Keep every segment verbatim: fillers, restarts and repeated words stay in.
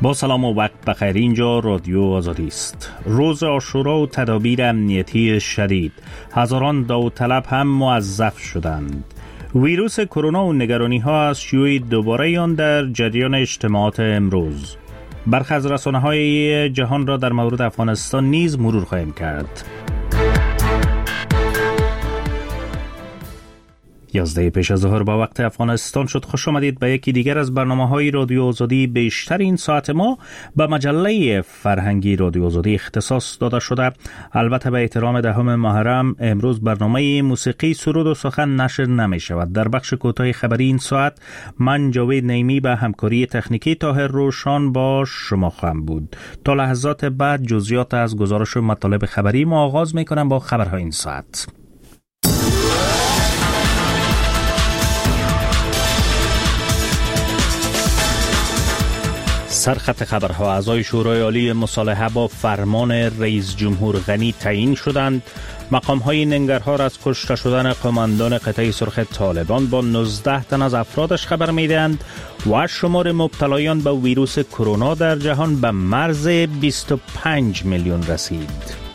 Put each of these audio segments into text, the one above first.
با سلام و وقت بخیر. اینجا رادیو آزادی است. روز عاشورا و تدابیر امنیتی شدید، هزاران داوطلب هم موظف شدند. ویروس کرونا و نگرانی ها از شیوع دوباره آن در جریان اجتماعات امروز. برخی از رسانه‌های جهان را در مورد افغانستان نیز مرور خواهیم کرد. یازده پیش از ظهر با وقت افغانستان شد. خوش آمدید به یکی دیگر از برنامه‌های رادیو آزادی. بیشتر این ساعت ما به مجله فرهنگی رادیو آزادی اختصاص داده شده. البته به احترام دهم محرم امروز برنامه موسیقی، سرود و سخن نشر نمی شود. در بخش کوتاه خبری این ساعت من جاوید نیمی به همکاری تکنیکی طاهر روشان با شما خواهم بود. تا لحظات بعد جزئیات از گزارش و مطالب خبری ما آغاز می‌کنم با خبرهای این ساعت. سرخط خبرها: اعضای شورای عالی مصالحه با فرمان رئیس جمهور غنی تعیین شدند. مقام‌های ننگرهار از کشته شدن قماندان قطعه سرخ طالبان با نوزده تن از افرادش خبر می‌دهند و شمار مبتلایان به ویروس کرونا در جهان به مرز بیست و پنج میلیون رسید.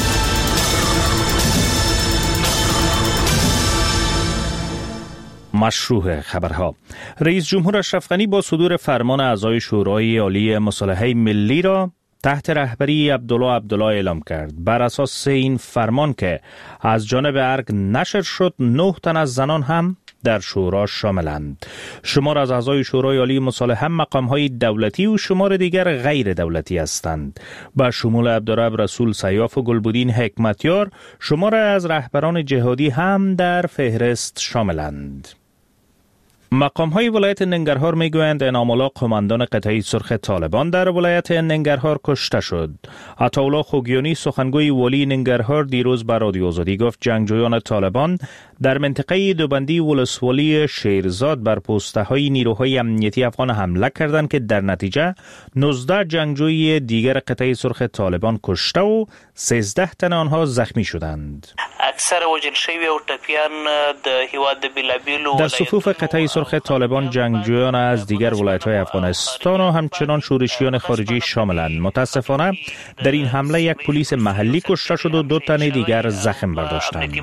مشروع خبرها: رئیس جمهور اشرف غنی با صدور فرمان اعضای شورای عالی مصالحه ملی را تحت رهبری عبدالله عبدالله اعلام کرد. بر اساس این فرمان که از جانب ارگ نشر شد، نه تن از زنان هم در شورا شاملند. شمار از اعضای شورای عالی مصالحه مقام‌های دولتی و شمار دیگر غیر دولتی هستند. با شمول عبدالرب رسول سیاف و گلبدین حکمتیار، شمار از رهبران جهادی هم در فهرست شاملند. مقام‌های ولایت ننگرهار می‌گویند انعام الله قماندان قطعه سرخ طالبان در ولایت ننگرهار کشته شد. عطاالله خوگیانی سخنگوی والی ننگرهار دیروز به رادیو آزادی گفت جنگجویان طالبان در منطقه دوبندی ولسوالی شیرزاد بر پست‌های نیروهای امنیتی افغان حمله کردند که در نتیجه نوزده جنگجوی دیگر قطعه سرخ طالبان کشته و سیزده تن آنها زخمی شدند. اکثر وجل شوی او ټپیان د هیواد د بیلابیلو در صفوف قطعه سرخ طالبان جنگجویان از دیگر ولایت‌های افغانستان و همچنان شورشیان خارجی شاملند. متاسفانه در این حمله یک پلیس محلی کشته شد و دو تن دیگر زخم برداشتند.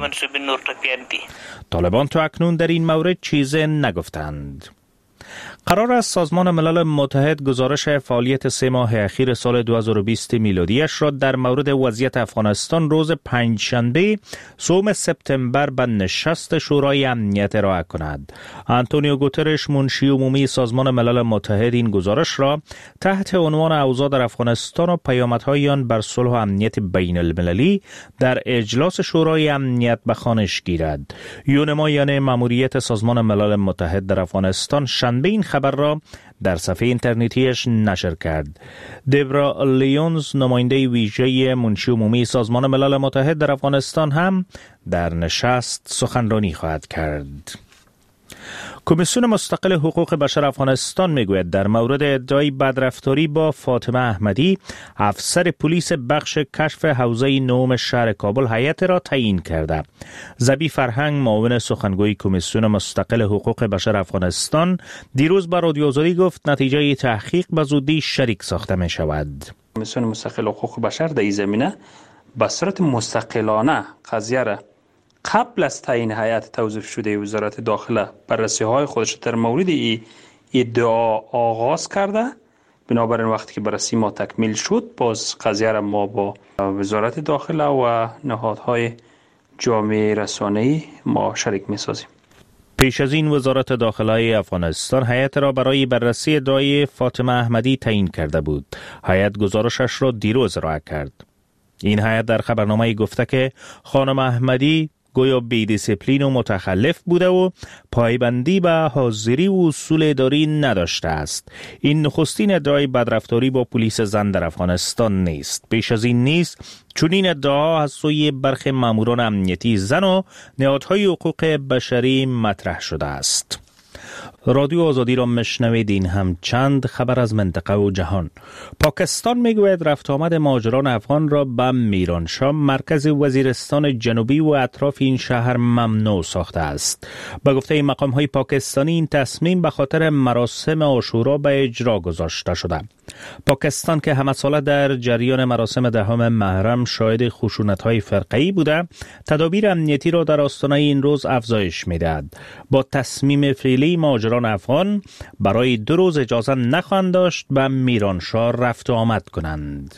طالبان تا اکنون در این مورد چیزی نگفتند. قرار است سازمان ملل متحد گزارش فعالیت سه ماه اخیر سال دو هزار و بیست میلادیش را در مورد وضعیت افغانستان روز پنجشنبه سوم سپتامبر به نشست شورای امنیت ارائه کند. آنتونیو گوترش، منشی عمومی سازمان ملل متحد، این گزارش را تحت عنوان اوضاع در افغانستان و پیامدهای آن بر صلح و امنیت بین المللی در اجلاس شورای امنیت به خوانش گیرد. یونمایان ماموریت سازمان ملل متحد در افغانستان شنبه این خبر را در صفحه اینترنتیش نشر کرد. دبرا لیونز، نماینده ویژه منشی عمومی سازمان ملل متحد در افغانستان، هم در نشست سخنرانی خواهد کرد. کمیسیون مستقل حقوق بشر افغانستان میگوید در مورد ادعای بدرفتاری با فاطمه احمدی، افسر پلیس بخش کشف حوزه نهم شهر کابل، هیئت را تعیین کرده. زبی فرهنگ، معاون سخنگوی کمیسیون مستقل حقوق بشر افغانستان، دیروز با رادیو آزادی گفت نتیجه تحقیق به زودی شریک ساخته می شود. کمیسیون مستقل حقوق بشر در این زمینه به صورت مستقلانه قضیه را قبل از تعیین هیئت توظیف شده وزارت داخله بررسی‌های خودش در مورد این ادعا آغاز کرده. بنابراین وقتی که بررسی ما تکمیل شد، باز قضیه را ما با وزارت داخله و نهادهای جامعه رسانه‌ای ما شریک می‌سازیم. پیش از این وزارت داخله افغانستان هیئت را برای بررسی ادعای فاطمه احمدی تعیین کرده بود. هیئت گزارشش را دیروز ارائه کرد. این هیئت در خبرنامه‌ای گفته که خانم احمدی گویا بی دیسیپلین و متخلف بوده و پایبندی به حاضری و اصول اداری نداشته است. این نخستین ادعای بدرفتاری با پلیس زن در افغانستان نیست. پیش از این نیست چون این ادعا از سوی برخی ماموران امنیتی زن و نهادهای حقوق بشری مطرح شده است. رادیو آزادی را مشنویدین. هم چند خبر از منطقه و جهان. پاکستان میگوید رفت آمد مهاجران افغان را به میرانشاه، مرکز وزیرستان جنوبی و اطراف این شهر ممنوع ساخته است. به گفته مقام های پاکستانی این تصمیم به خاطر مراسم عاشورا به اجرا گذاشته شده. پاکستان که همه ساله در جریان مراسم دهم محرم شاهد خشونت‌های فرقه‌ای بوده، تدابیر امنیتی را در آستانه این روز افزایش می‌دهد. با تصمیم فعلی مهاجران افغان برای دو روز اجازه نخواهند داشت به میرانشاه رفت و آمد کنند.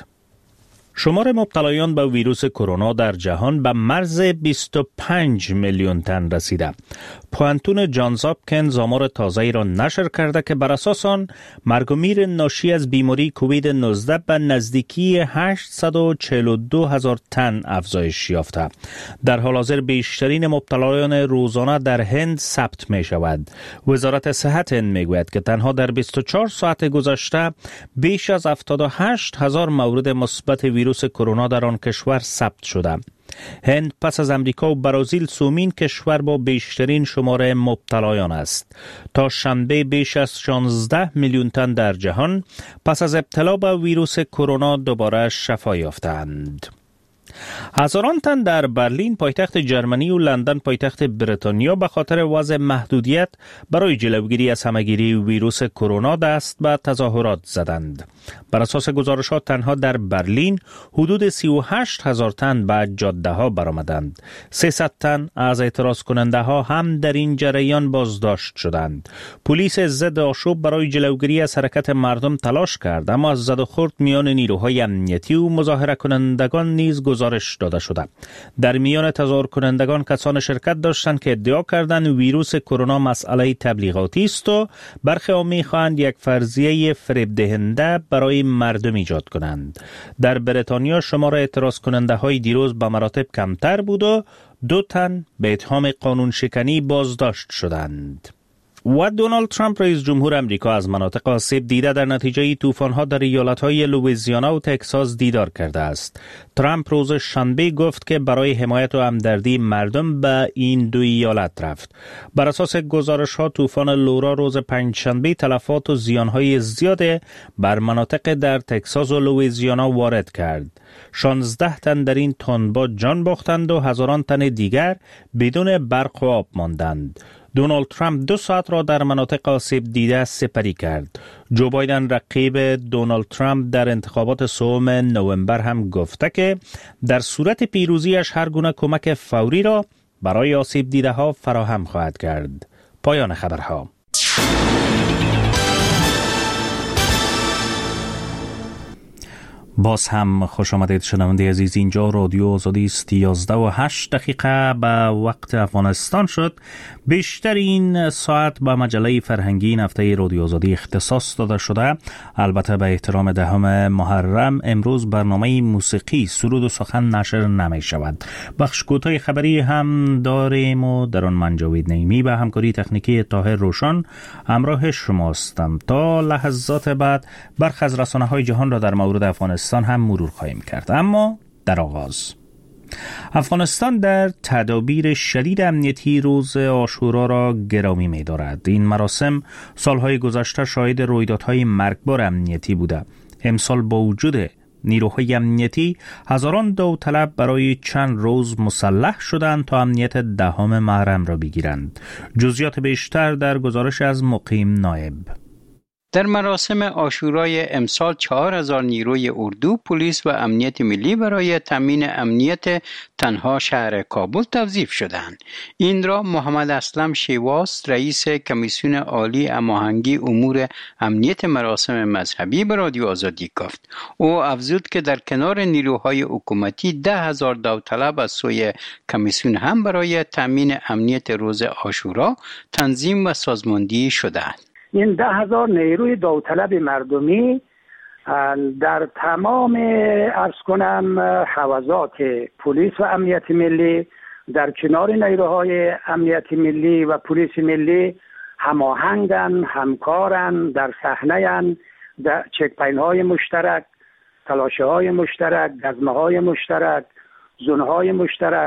شمار مبتلایان به ویروس کرونا در جهان به مرز بیست و پنج میلیون تن رسیده. پوانتون جانز هاپکینز آمار تازه‌ای را نشر کرده که بر اساس آن مرگ و میر ناشی از بیماری کووید نوزده به نزدیکی هشتصد و چهل و دو هزار تن افزایش یافته. در حال حاضر بیشترین مبتلایان روزانه در هند ثبت می شود. وزارت صحت هند می گوید که تنها در بیست و چهار ساعت گذشته بیش از هفتاد و هشت هزار مورد مثبت ویروس کرونا در آن کشور ثبت شده. هند پس از امریکا و برزیل سومین کشور با بیشترین شماره مبتلایان است. تا شنبه بیش از شانزده میلیون تن در جهان پس از ابتلا به ویروس کرونا دوباره شفا یافتند. هزاران تن در برلین پایتخت جرمنی و لندن پایتخت بریتانیا به خاطر وضع محدودیت برای جلوگیری از همهگیری ویروس کرونا دست به تظاهرات زدند. بر اساس گزارشات تنها در برلین حدود سی و هشت هزار تن به جاده ها برآمدند. سیصد تن از اعتراض کننده ها هم در این جریان بازداشت شدند. پلیس ضد آشوب برای جلوگیری از حرکت مردم تلاش کرد، اما از زد و خورد میان نیروهای امنیتی و مظاهره کنندگان نیز گزارش داده شده. در میان تظاهر کنندگان کسان شرکت داشتند که ادعا کردند ویروس کرونا مسئله تبلیغاتی است و برخی ها می‌خواهند یک فرضیه فریب دهنده برای مردم ایجاد کنند. در بریتانیا شمار اعتراض کننده های دیروز به مراتب کمتر بود و دو تن به اتهام قانون شکنی بازداشت شدند. و دونالد ترامپ رئیس جمهور امریکا از مناطق آسیب دیده در نتیجه طوفان‌ها در ایالت‌های لوئیزیانا و تگزاس دیدار کرده است. ترامپ روز شنبه گفت که برای حمایت و همدردی مردم به این دو ایالت رفت. بر اساس گزارش‌ها طوفان لورا روز پنجشنبه تلفات و زیان‌های زیاد بر مناطق در تگزاس و لوئیزیانا وارد کرد. شانزده تن در این تندباد جان باختند و هزاران تن دیگر بدون برق و آب ماندند. دونالد ترامپ دو ساعت را در مناطق آسیب دیده سپری کرد. جو بایدن رقیب دونالد ترامپ در انتخابات سوم نوامبر هم گفته که در صورت پیروزیش هر گونه کمک فوری را برای آسیب دیده ها فراهم خواهد کرد. پایان خبرها. باز هم خوش آمدید شنونده عزیز. اینجا رادیو آزادی است. یازده و هشت دقیقه به وقت افغانستان شد. بیشتر این ساعت به مجله فرهنگی این هفته رادیو آزادی اختصاص داده شده. البته به احترام دهم محرم امروز برنامه موسیقی سرود و سخن نشر نمی شود. بخش کوتاه خبری هم داریم و در آن من جاوید نعیمی به همکاری تکنیکی طاهر روشن همراه شماستم. تا لحظات بعد برخی از رسانه‌های جهان را در مورد افغانستان هم مرور خواهیم کرد. اما در آغاز افغانستان در تدابیر شدید امنیتی روز عاشورا را گرامی می دارد. این مراسم سالهای گذشته شاهد رویدادهای مرگبار امنیتی بوده. امسال با وجود نیروهای امنیتی هزاران داوطلب برای چند روز مسلح شدند تا امنیت دهم محرم را بگیرند. جزئیات بیشتر در گزارش از مقیم نایب. در مراسم عاشورای امسال چهار هزار نیروی اردو، پلیس و امنیت ملی برای تامین امنیت تنها شهر کابل توظیف شدند. این را محمد اسلم شیواس، رئیس کمیسیون عالی هماهنگی امور امنیت مراسم مذهبی به رادیو آزادی گفت. او افزود که در کنار نیروهای حکومتی ده هزار داوطلب از سوی کمیسیون هم برای تامین امنیت روز عاشورا تنظیم و سازماندهی شدند. این ده هزار نیروی داوطلب مردمی در تمام عرض کنم حوزات پلیس و امنیت ملی در کنار نیروهای امنیت ملی و پلیس ملی هماهنگن، همکارن، در صحنه‌اند، در چک‌پوینت‌های مشترک، تلاشه‌های مشترک، گزمه‌های مشترک، زونهای مشترک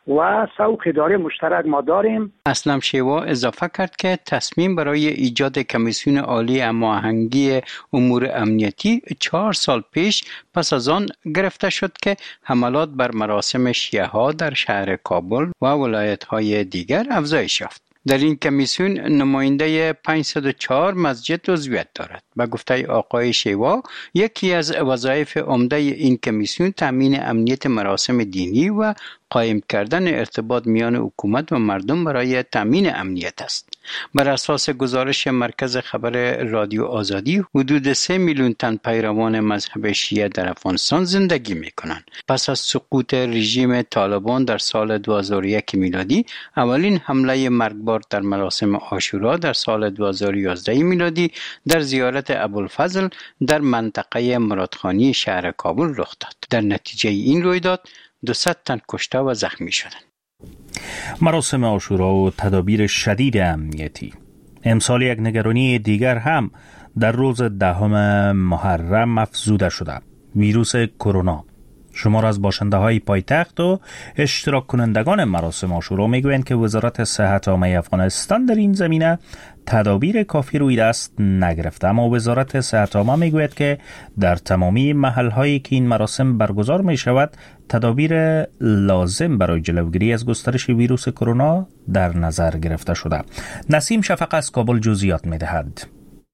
و سوق اداره مشترک ما داریم. اسلم شیوا اضافه کرد که تصمیم برای ایجاد کمیسیون عالی هماهنگی امور امنیتی چهار سال پیش پس از آن گرفته شد که حملات بر مراسم شیعه ها در شهر کابل و ولایت های دیگر افزایش یافت. در این کمیسیون نماینده پانصد و چهار مسجد عضویت دارد. به گفته آقای شیوا، یکی از وظایف عمده این کمیسیون تامین امنیت مراسم دینی و قایم کردن ارتباط میان حکومت و مردم برای تامین امنیت است. بر اساس گزارش مرکز خبر رادیو آزادی، حدود سه میلیون تن پیروان مذهب شیعه در افغانستان زندگی می کنند. پس از سقوط رژیم طالبان در سال دو هزار و یک میلادی، اولین حمله مرگبار در مراسم عاشورا در سال دو هزار و یازده میلادی در زیارت ابوالفضل در منطقه مرادخانی شهر کابل رخ داد. در نتیجه این رویداد دویست تن کشته و زخمی شدند. مراسم عاشورا و تدابیر شدید امنیتی. امسال یک نگرانی دیگر هم در روز دهم محرم افزوده شده: ویروس کرونا. شمار از باشنده های پایتخت و اشتراک کنندگان مراسم عاشورا میگویند که وزارت صحت عامه افغانستان در این زمینه تدابیر کافی روی دست نگرفته، اما وزارت صحت عامه میگوید که در تمامی محل هایی که این مراسم برگزار می شود تدابیر لازم برای جلوگیری از گسترش ویروس کرونا در نظر گرفته شده. نسیم شفق از کابل جزئیات میدهد.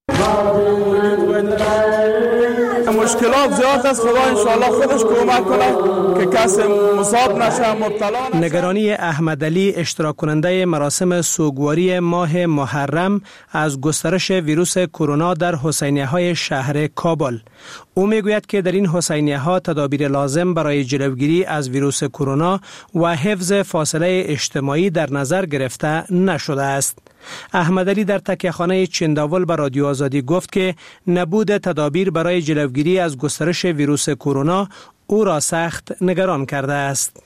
مشکلات زیاد است، خدا انشاءالله خودش کمک کنه که کسی مصاب نشه، مبتلا نشه. نگرانی احمد علی، اشتراک کننده مراسم سوگواری ماه محرم از گسترش ویروس کرونا در حسینیه های شهر کابل. او میگوید که در این حسینیه ها تدابیر لازم برای جلوگیری از ویروس کرونا و حفظ فاصله اجتماعی در نظر گرفته نشده است. احمد علی در تکیه‌خانه چنداول به رادیو آزادی گفت که نبود تدابیر برای جلوگیری از گسترش ویروس کرونا او را سخت نگران کرده است.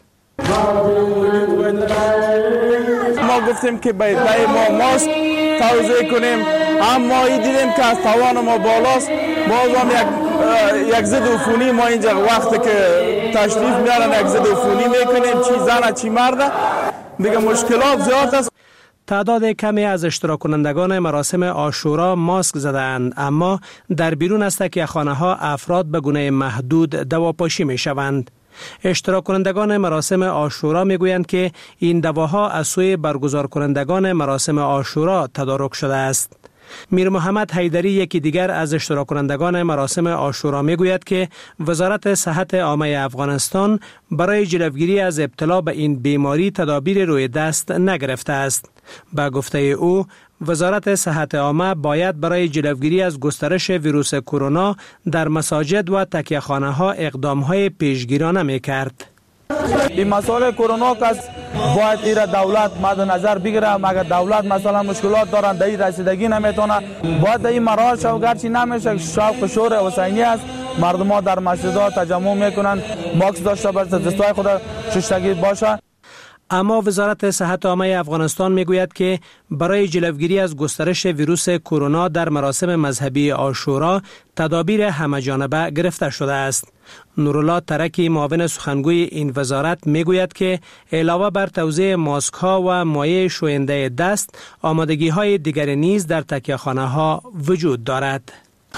ما گفتیم که باید ما ماسک توزیع کنیم، اما این دیدیم که از توان ما بالاست. باز هم یک یک ضد عفونی ما اینجا وقتی که تشریف میارن یک ضد عفونی میکنیم، چی زن چی مرد، دیگه مشکلات زیاد است. تعداد کمی از اشتراک کنندگان مراسم عاشورا ماسک زدند، اما در بیرون از تکیه‌خانه ها افراد به گونه محدود دواپاشی می شوند. اشتراک کنندگان مراسم عاشورا می گویند که این دواها از سوی برگزار کنندگان مراسم عاشورا تدارک شده است. میر محمد حیدری، یکی دیگر از اشتراک کنندگان مراسم عاشورا، می گوید که وزارت صحت عامه افغانستان برای جلوگیری از ابتلا به این بیماری تدابیر روی دست نگرفته است. با گفته او، وزارت صحت عامه باید برای جلوگیری از گسترش ویروس کرونا در مساجد و تکیه‌خانه ها اقدام های پیشگیرانه می کرد. این مسئله کرونا که باید ایره دولت مد نظر بگیره. مگر دولت مثلا مشکلات دارن در این رسیدگی نمیتونه، باید در این مراحل شو، گرچه نمیشه شوق شور حسینی است، مردم ها در مسجدها تجمع میکنن، ماسک داشته باشه، دستای خود شستگی باشه. اما وزارت صحت عامه افغانستان میگوید که برای جلوگیری از گسترش ویروس کرونا در مراسم مذهبی عاشورا تدابیر همه‌جانبه گرفته شده است. نورالله ترکی، معاون سخنگوی این وزارت، میگوید که علاوه بر توزیع ماسک ها و مایع شوینده دست، آمادگی های دیگری نیز در تکیه‌خانه ها وجود دارد.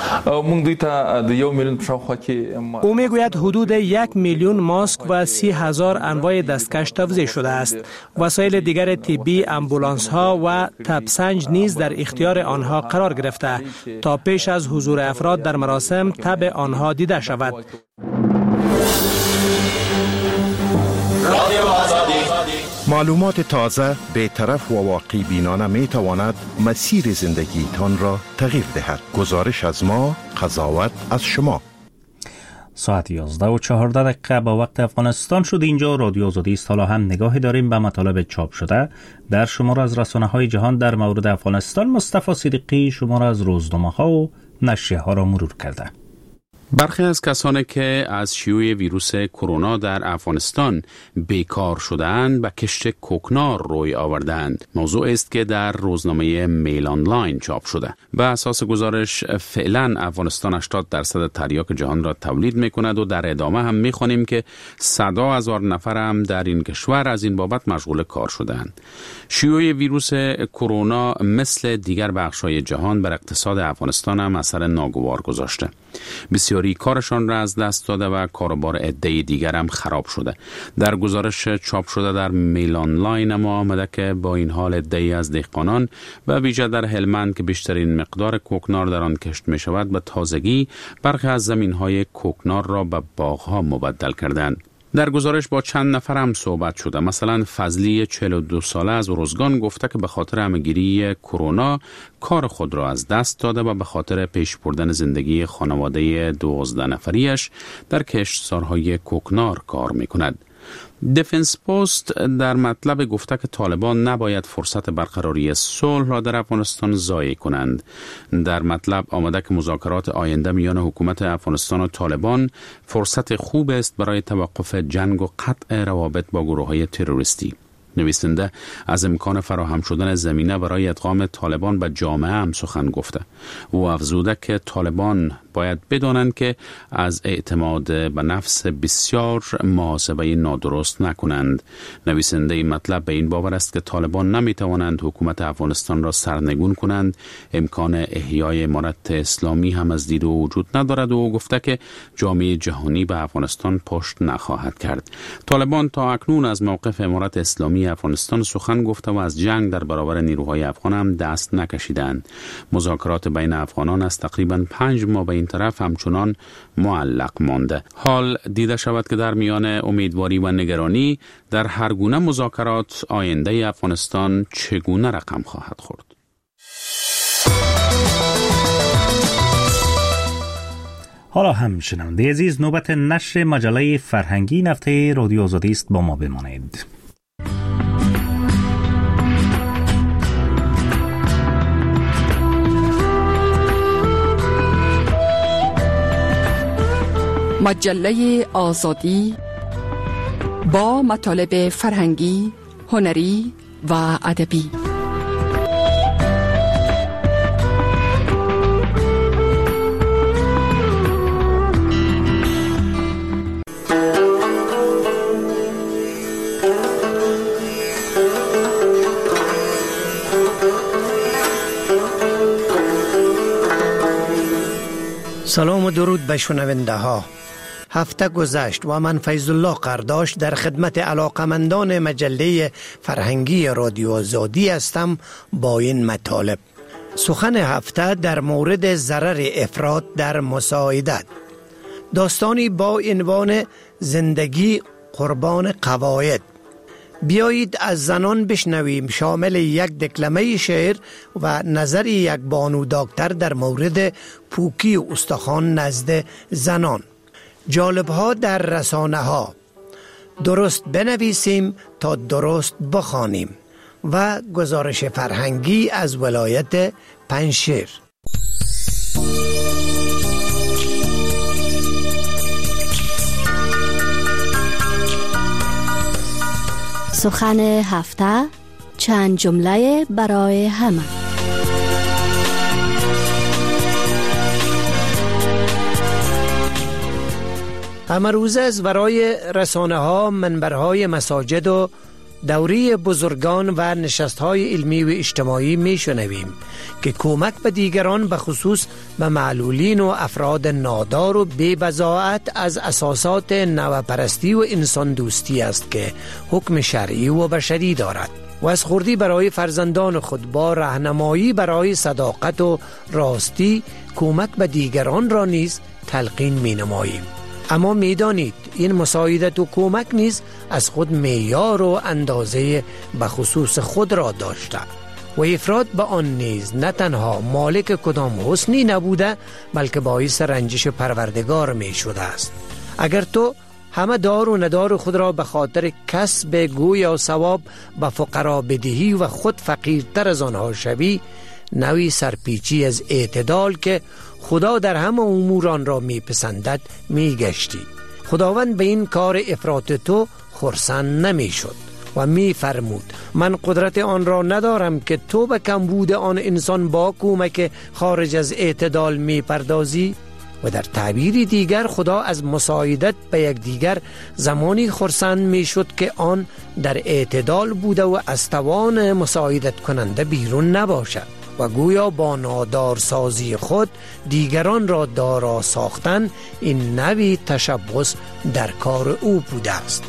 او میگوید حدود یک میلیون ماسک و سی هزار انواع دستکش توزیع شده است. وسایل دیگر طبی، امبولانس ها و تبسنج نیز در اختیار آنها قرار گرفته تا پیش از حضور افراد در مراسم تب آنها دیده شود. معلومات تازه، بی‌طرف و واقعی بینانه می تواند مسیر زندگی تان را تغییر دهد. گزارش از ما، قضاوت از شما. ساعت یازده و چهارده دقیقه با وقت افغانستان شد. اینجا رادیو آزادی است. حالا هم نگاهی داریم به مطالب چاپ شده در شمار از رسانه های جهان در مورد افغانستان. مصطفی صدیقی شمار از روزنامه ها و نشریه ها را مرور کرده. برخی از کسانی که از شیوع ویروس کرونا در افغانستان بیکار شدند به کشت کوکنار روی آوردند. موضوع است که در روزنامه میل آنلاین چاپ شده. به اساس گزارش فعلا افغانستان هشتاد درصد تریاک جهان را تولید میکند و در ادامه هم میخوانیم که صدها هزار نفر هم در این کشور از این بابت مشغول کار شدند. شیوع ویروس کرونا مثل دیگر بخش‌های جهان بر اقتصاد افغانستان هم اثر ناگوار گذاشته. بسیاری کارشان را از دست داده و کاروبار عده دیگر هم خراب شده. در گزارش چاپ شده در میل آنلاین ما آمده که با این حال عده‌ای از دهقانان و ویژه در هلمند که بیشترین مقدار کوکنار در آن کشت می شود به تازگی برخی از زمین‌های کوکنار را به باغ‌ها مبدل کردند. در گزارش با چند نفر هم صحبت شده. مثلا فضلی چهل و دو ساله از ارزگان گفته که به خاطر همه‌گیری کرونا کار خود را از دست داده و به خاطر پیش بردن زندگی خانواده دوازده نفریش در کشتزارهای کوکنار کار می‌کند. دفنس پست در مطلب گفته که طالبان نباید فرصت برقراری صلح را در افغانستان ضایع کنند. در مطلب آمده که مذاکرات آینده میان حکومت افغانستان و طالبان فرصت خوب است برای توقف جنگ و قطع روابط با گروه‌های تروریستی. نویسنده از امکان فراهم شدن زمینه برای ادغام طالبان به جامعه هم سخن گفته. او افزوده که طالبان باید بدانند که از اعتماد به نفس بسیار محاسبه نادرست نکنند. نویسنده این مطلب به این باور است که طالبان نمیتوانند حکومت افغانستان را سرنگون کنند. امکان احیای امارت اسلامی هم از دید او وجود ندارد و گفته که جامعه جهانی به افغانستان پشت نخواهد کرد. طالبان تا اکنون از موقف امارت اسلامی افغانستان سخن گفته و از جنگ در برابر نیروهای افغان هم دست نکشیدند. مذاکرات بین افغانان از تقریباً پنج ماه به این طرف همچنان معلق مانده. حال دیده شود که در میان امیدواری و نگرانی در هر گونه مذاکرات آینده افغانستان چگونه رقم خواهد خورد. حالا هم شنونده عزیز، نوبت نشر مجله فرهنگی نفته رادیو آزادی است. با ما بمانید. مجله آزادی با مطالب فرهنگی، هنری و ادبی. سلام و درود به شنونده ها. هفته گذشت و من فیض الله قرداش در خدمت علاقمندان مجله فرهنگی رادیو آزادی هستم با این مطالب. سخن هفته در مورد ضرر افراط در مساعدت. داستانی با عنوان زندگی قربان قواعد. بیایید از زنان بشنویم، شامل یک دکلمه شعر و نظر یک بانو دکتر در مورد پوکی و استخوان نزد زنان. جالبها در رسانه ها. درست بنویسیم تا درست بخوانیم و گزارش فرهنگی از ولایت پنجشیر. سخن هفته، چند جمله برای همه. امروزه از ورای رسانه ها، منبرهای مساجد و دوری بزرگان و نشستهای علمی و اجتماعی می شنویم که کمک به دیگران به خصوص به معلولین و افراد نادار و بی بضاعت از اساسات نوپرستی و انسان دوستی است که حکم شرعی و بشری دارد و از خردی برای فرزندان خود با راهنمایی برای صداقت و راستی کمک به دیگران را نیز تلقین می نماییم. اما می دانید این مساعدت و کمک نیز از خود معیار و اندازه به خصوص خود را داشته و افراد به آن نیز نه تنها مالک کدام حسنی نبوده بلکه باعث رنجش پروردگار می شده است. اگر تو همه دار و ندار خود را به خاطر کسب گوی و ثواب به فقرا بدهی و خود فقیرتر از آنها شوی، نوی سرپیچی از اعتدال که خدا در همه امور آن را میپسندد میگشتی. خداوند به این کار افراط تو خرسند نمیشد و میفرمود من قدرت آن را ندارم که تو به کمبود آن انسان با کمک خارج از اعتدال میپردازی. و در تعبیری دیگر خدا از مساعدت به یک دیگر زمانی خرسند میشد که آن در اعتدال بوده و از توان مساعدت کننده بیرون نباشد و گویا با نادارسازی خود دیگران را دارا ساختن این نوعی تشبث در کار او بوده است.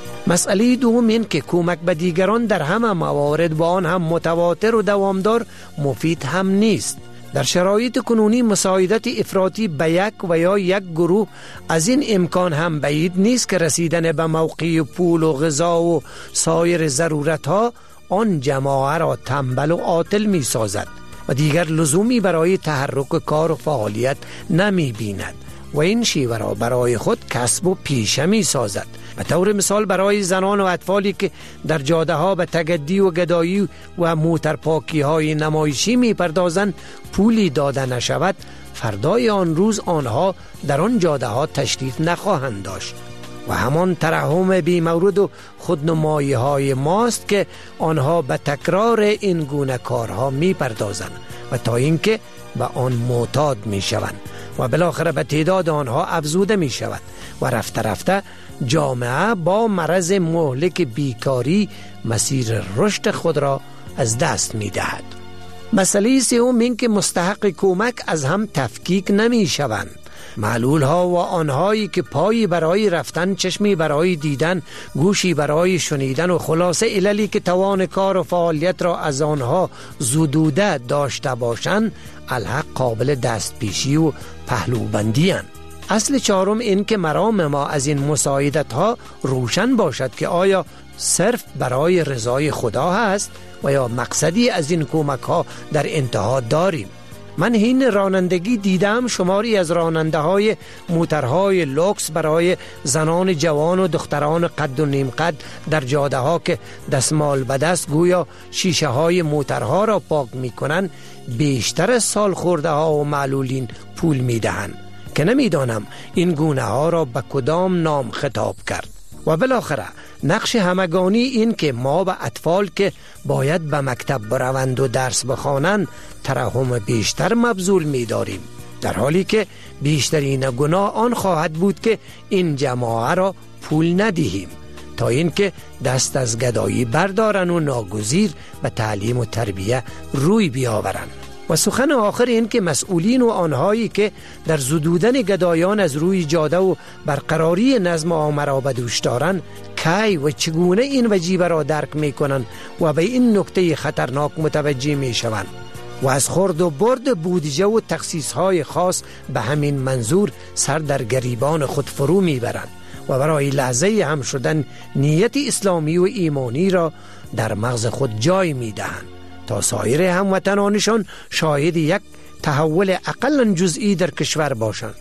مسئله دوم این که کمک به دیگران در همه موارد با آن هم متواتر و دوامدار مفید هم نیست. در شرایط کنونی مساعدت افراطی به یک و یا یک گروه از این امکان هم بعید نیست که رسیدن به موقع پول و غذا و سایر ضرورت ها آن جماعه را تنبل و عاطل می سازد و دیگر لزومی برای تحرک کار و فعالیت نمی بیند و این شیوه را برای خود کسب و پیشه می سازد. به طور مثال برای زنان و اطفالی که در جاده ها به تگدی و گدایی و موترپاکی های نمایشی می پردازند پولی داده نشود، فردای آن روز آنها در آن جاده ها تشریف نخواهند داشت و همان ترحم بی مورد و خودنمایی های ماست که آنها به تکرار این گونه کارها می پردازند و تا اینکه به آن معتاد می شوند و بالاخره به تعداد آنها افزوده می شود و رفته رفته جامعه با مرض مهلک بیکاری مسیر رشد خود را از دست می دهد. مسئله سوم این که مستحق کمک از هم تفکیک نمی شوند. معلول ها و آنهایی که پایی برای رفتن، چشمی برای دیدن، گوشی برای شنیدن و خلاصه عللی که توان کار و فعالیت را از آنها زدوده داشته باشند الحق قابل دست پیشی و پهلوبندی اند. اصل چهارم این که مرام ما از این مساعدت ها روشن باشد که آیا صرف برای رضای خدا هست و یا مقصدی از این کمک ها در انتها داریم. من هین رانندگی دیدم شماری از راننده های موترهای لوکس برای زنان جوان و دختران قد و نیم قد در جاده ها که دستمال به دست گویا شیشه های موترها را پاک می کنند بیشتر از سال خورده ها و معلولین پول می دهند که نمیدانم این گونه ها را به کدام نام خطاب کرد. و بالاخره نقش همگانی این که ما به اطفال که باید به مکتب بروند و درس بخوانند ترحم بیشتر مبذول می داریم، در حالی که بیشترین گناه آن خواهد بود که این جماعه را پول ندهیم تا اینکه دست از گدایی بردارن و ناگزیر به تعلیم و تربیه روی بیاورند. و سخن آخر این که مسئولین و آنهایی که در زدودن گدایان از روی جاده و برقراری نظم عامه را به دوش دارند کی و چگونه این وجیبه را درک می کنند و به این نکته خطرناک متوجه می شوند و از خورد و برد بودجه و تخصیص های خاص به همین منظور سر در گریبان خود فرو می برند و برای لحظه هم شدن نیت اسلامی و ایمانی را در مغز خود جای می دهند تا سایر هموطنانشان شاهد یک تحول اقلا جزئی در کشور باشند.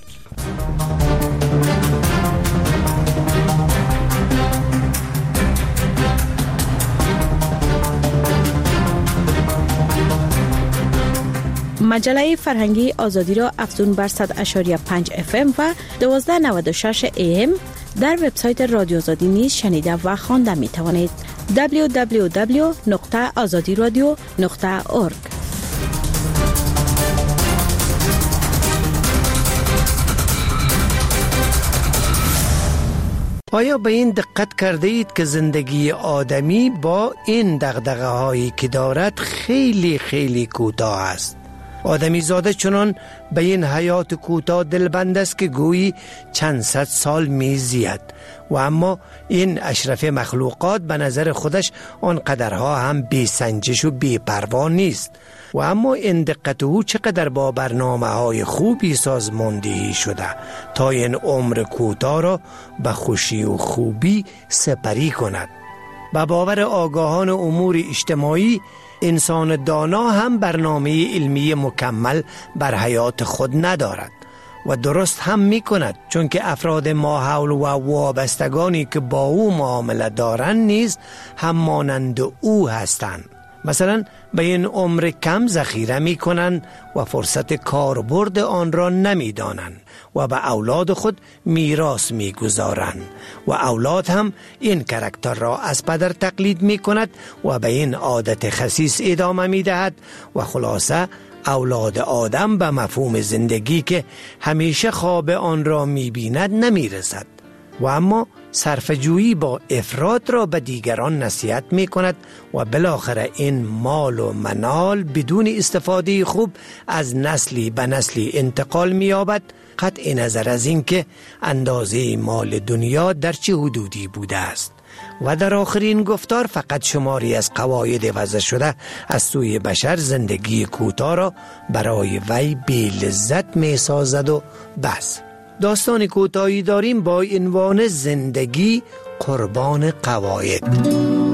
مجله فرهنگی آزادی را افزون بر صد و پنج ممیز اف ام و دوازده نود و شش ای ام در وبسایت رادیو آزادی نیز شنیده و خوانده می توانید. دبلیو دبلیو دبلیو نقطه آزادی رادیو نقطه اورگ. آیا به این دقت کرده اید که زندگی آدمی با این دغدغه هایی که دارد خیلی خیلی کوتاه است؟ آدمی زاده چنان به این حیات کوتاه دلبند است که گویی چند صد سال می زید و اما این اشرف مخلوقات به نظر خودش آن قدرها هم بی سنجش و بی پروا نیست و اما این دقت او چقدر با برنامه های خوبی سازماندهی شده تا این عمر کوتاه را به خوشی و خوبی سپری کند. به باور آگاهان امور اجتماعی انسان دانا هم برنامه علمی مکمل بر حیات خود ندارد و درست هم می کند، چون که افراد ماحول و وابستگانی که با او معامله دارند نیز هم مانند او هستند. مثلا به این عمر کم ذخیره می کنند و فرصت کاربرد آن را نمی دانند و به اولاد خود میراث می گذارند و اولاد هم این کاراکتر را از پدر تقلید می کند و به این عادت خسیس ادامه می دهد و خلاصه اولاد آدم به مفهوم زندگی که همیشه خواب آن را می بیند نمی رسد و اما صرفه‌جویی با افراط را به دیگران نصیحت می کند و بالاخره این مال و منال بدون استفاده خوب از نسلی به نسلی انتقال می یابد، قطع نظر از این که اندازه مال دنیا در چه حدودی بوده است. و در آخرین گفتار فقط شماری از قواعد وضع شده از سوی بشر زندگی کوتاه را برای وی بی لذت می سازد و بس. داستان کوتاهی داریم با عنوان زندگی قربان قواعد.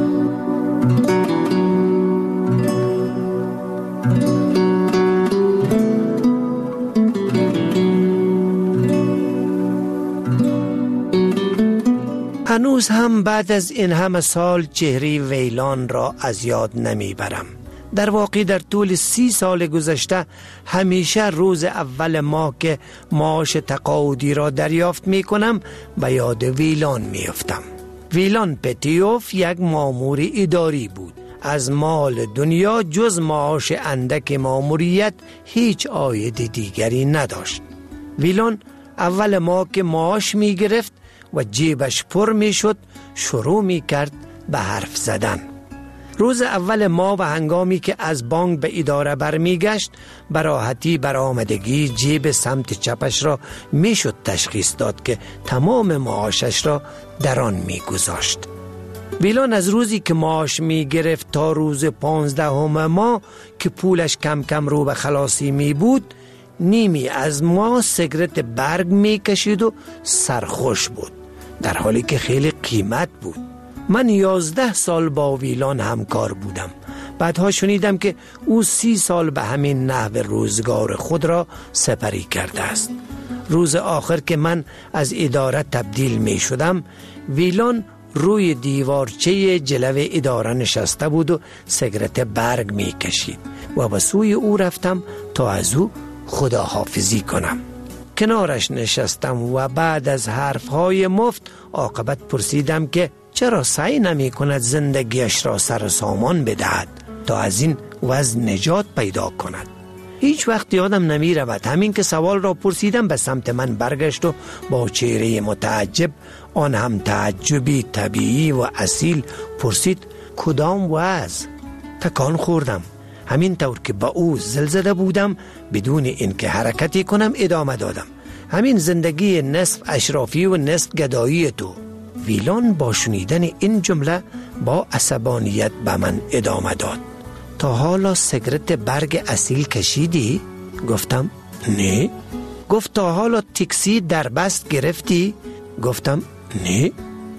هنوز هم بعد از این همه سال چهره ویلان را از یاد نمیبرم. در واقع در طول سی سال گذشته همیشه روز اول ماه که معاش تقاعدی را دریافت می کنم به یاد ویلان می افتم. ویلان پتیوف یک مامور اداری بود. از مال دنیا جز معاش اندک ماموریت هیچ عاید دیگری نداشت. ویلان اول ماه که معاش می گرفت و جیبش پر می شد شروع می کرد به حرف زدن. روز اول ماه و هنگامی که از بانک به اداره برمی گشت به راحتی برآمدگی جیب سمت چپش را می شد تشخیص داد که تمام معاشش را در آن می گذاشت. ویلان از روزی که معاش می گرفت تا روز پانزدهم ماه که پولش کم کم رو به خلاصی می بود نیمی از ما سیگرت برگ می کشید و سرخوش بود، در حالی که خیلی قیمت بود. من یازده سال با ویلان همکار بودم. بعدها شنیدم که او سی سال به همین نحو روزگار خود را سپری کرده است. روز آخر که من از اداره تبدیل می شدم ویلان روی دیوارچه جلو اداره نشسته بود و سیگرت برگ می کشید و به سوی او رفتم تا از او خداحافظی کنم. کنارش نشستم و بعد از حرفهای مفت عاقبت پرسیدم که چرا سعی نمی کند زندگیش را سر سامان بدهد تا از این وضع نجات پیدا کند. هیچ وقت یادم نمی رود همین که سوال را پرسیدم به سمت من برگشت و با چهره متعجب، آن هم تعجبی طبیعی و اصیل، پرسید کدام وضع؟ تکان خوردم. همین طور که با او زل زده بودم بدون اینکه حرکتی کنم ادامه دادم. همین زندگی نصف اشرافی و نصف گدایی تو. ویلان با شنیدن این جمله با عصبانیت به من ادامه داد. تا حالا سیگرت برگ اصیل کشیدی؟ گفتم نه. گفت تا حالا تاکسی در بست گرفتی؟ گفتم نه.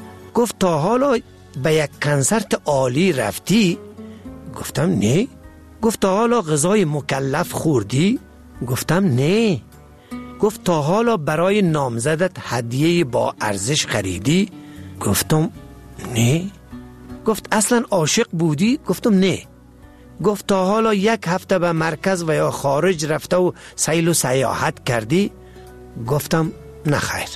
گفت تا حالا به یک کنسرت عالی رفتی؟ گفتم نه. گفت تا حالا غذای مکلف خوردی؟ گفتم نه. گفت تا حالا برای نامزدت هدیه با ارزش خریدی؟ گفتم نه. گفت اصلا عاشق بودی؟ گفتم نه. گفت تا حالا یک هفته به مرکز و یا خارج رفته و سیل و سیاحت کردی؟ گفتم نه خیر.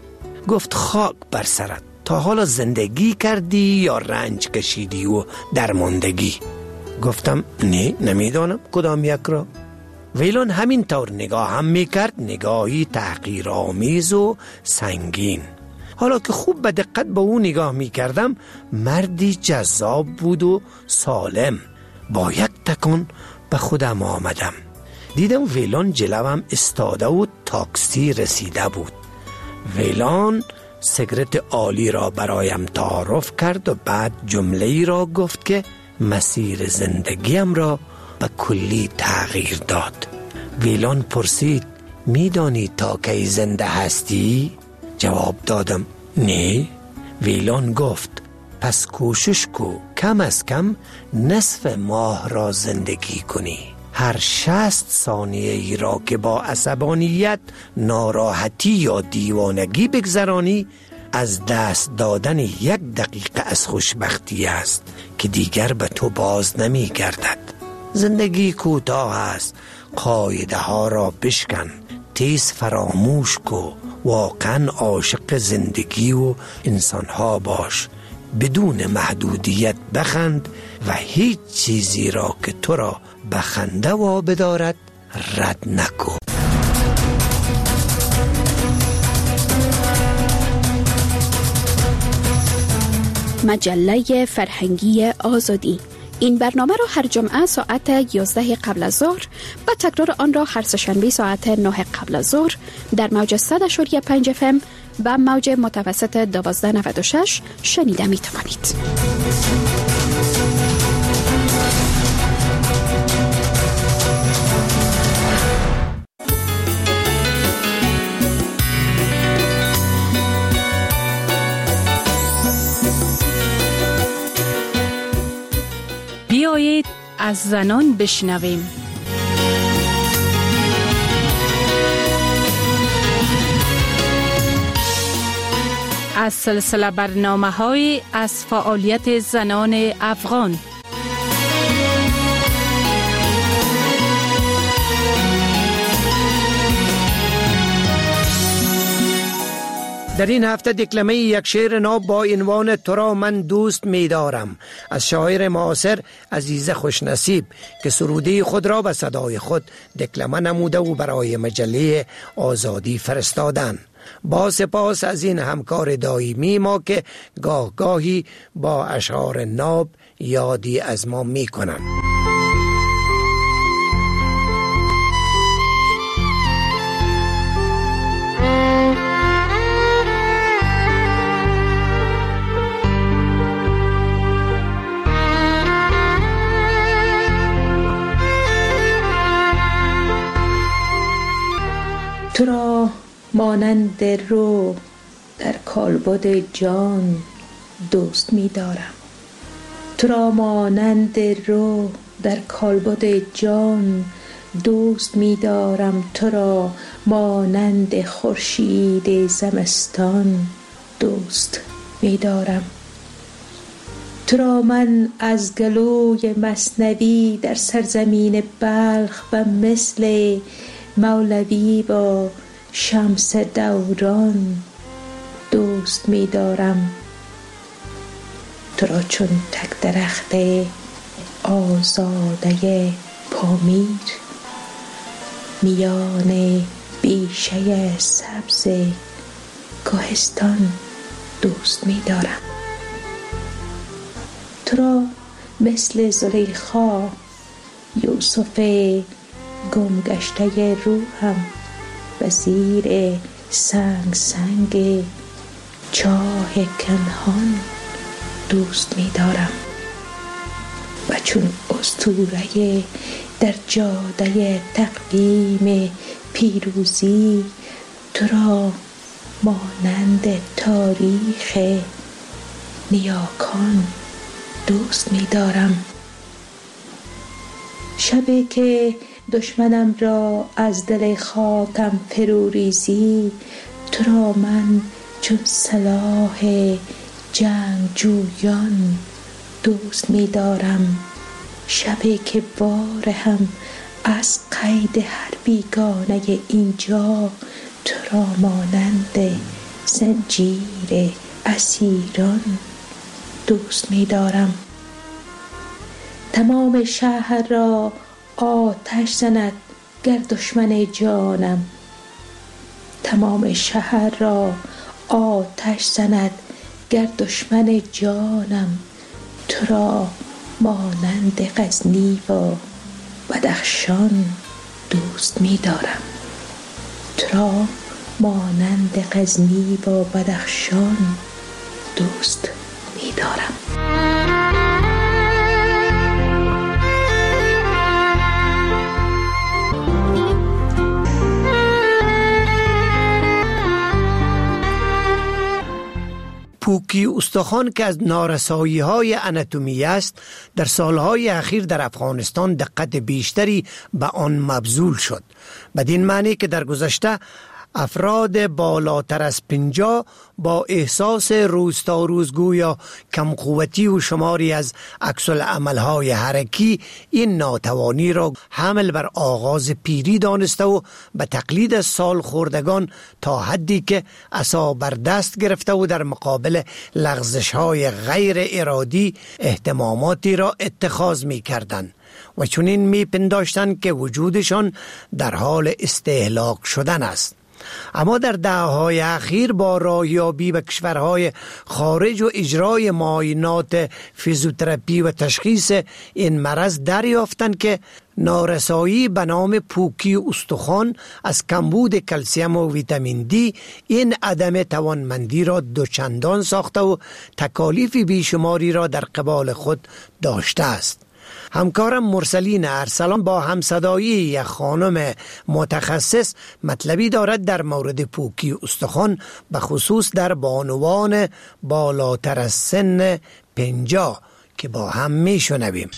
گفت خاک بر سرت، تا حالا زندگی کردی یا رنج کشیدی و درماندگی؟ گفتم نه، نمیدانم کدام یک را. ویلان همین طور نگاه هم میکرد، نگاهی تحقیرآمیز و سنگین. حالا که خوب به دقت به او نگاه میکردم مردی جذاب بود و سالم. با یک تکان به خودم آمدم. دیدم ویلان جلوم استاده و تاکسی رسیده بود. ویلان سیگرت عالی را برایم تعارف کرد و بعد جمله‌ای را گفت که مسیر زندگیم را به کلی تغییر داد. ویلان پرسید میدانی تا کی زنده هستی؟ جواب دادم نه. ویلان گفت پس کوشش کو کم از کم نصف ماه را زندگی کنی. هر شصت ثانیه ای را که با عصبانیت، ناراحتی یا دیوانگی بگذرانی از دست دادن یک دقیقه از خوشبختی است که دیگر به تو باز نمی گردد. زندگی کوتاه است، قاعده ها را بشکن، تیز فراموش کو، واقعا عاشق زندگی و انسان ها باش، بدون محدودیت بخند و هیچ چیزی را که تو را بخنده و بدارد رد نکو. مجله فرهنگی آزادی. این برنامه را هر جمعه ساعت یازده قبل از ظهر و تکرار آن را هر سه‌شنبه ساعت نه قبل از ظهر در موج صد و پنج اف ام و موج متوسط دوازده نود و شش شنیده می توانید. بیایید از زنان بشنویم. از سلسله برنامه‌های از فعالیت زنان افغان. در این هفته دکلمه یک شعر نو با عنوان تو را من دوست می دارم از شاعر معاصر عزیزه خوشنصیب که سروده خود را به صدای خود دکلمه نموده و برای مجله آزادی فرستادن. با سپاس از این همکار دائمی ما که گاه گاهی با اشعار ناب یادی از ما می کنند. تو را مانند رو در کالبد جان دوست می دارم. تو را مانند رو در کالبد جان دوست می دارم. تو را مانند خورشید زمستان دوست می دارم. تو را من از گلوی مثنوی در سرزمین بلخ و مثل مولوی با شمس دوران دوست می دارم. تو را چون تک درخت آزاده پامیر میان بیشه سبز کوهستان دوست می دارم. تو را مثل زلیخا یوسف گمگشته روحم و زیر سنگ سنگ چاه کنهان دوست می دارم. و چون اسطوره در جاده تقویم پیروزی تو را مانند تاریخ نیاکان دوست می دارم. شبی که دشمنم را از دل خاکم فرو ریزی تو را من چون سلاح جنگجویان دوست می دارم. شبی که بار هم از قید هر بیگانه اینجا تو را مانند زنجیر اسیران دوست می دارم. تمام شهر را آتش زند گر دشمن جانم. تمام شهر را آتش زند گر دشمن جانم. تو را مانند غزنی و بدخشان دوست می دارم. تو را مانند غزنی و بدخشان دوست می دارم. پوکی استخوان که از نارسایی های آناتومی است در سالهای اخیر در افغانستان دقت بیشتری به آن مبذول شد. بدین معنی که در گذشته افراد بالاتر از پنجاه با احساس روز تا روز گویا کم قوتی و شماری از عکس العمل‌های حرکی این ناتوانی را حمل بر آغاز پیری دانسته و به تقلید از سال خوردگان تا حدی که عصا بر دست گرفته و در مقابل لغزش‌های غیر ارادی اهتماماتی را اتخاذ می کردند و چنین می پنداشتند که وجودشان در حال استهلاک شدن است. اما در دهه‌های اخیر با راهیابی به کشورهای خارج و اجرای معاینات فیزیوتراپی و تشخیص این مرض دریافتند که نارسایی به نام پوکی استخوان از کمبود کلسیم و ویتامین دی این عدم توانمندی را دوچندان ساخته و تکالیف بیشماری را در قبال خود داشته است. همکارم مرسلین ارسلان با همصدایی یک خانم متخصص مطلبی دارد در مورد پوکی استخوان، به خصوص در بانوان بالاتر از سن پنجاه که با هم می شنویم.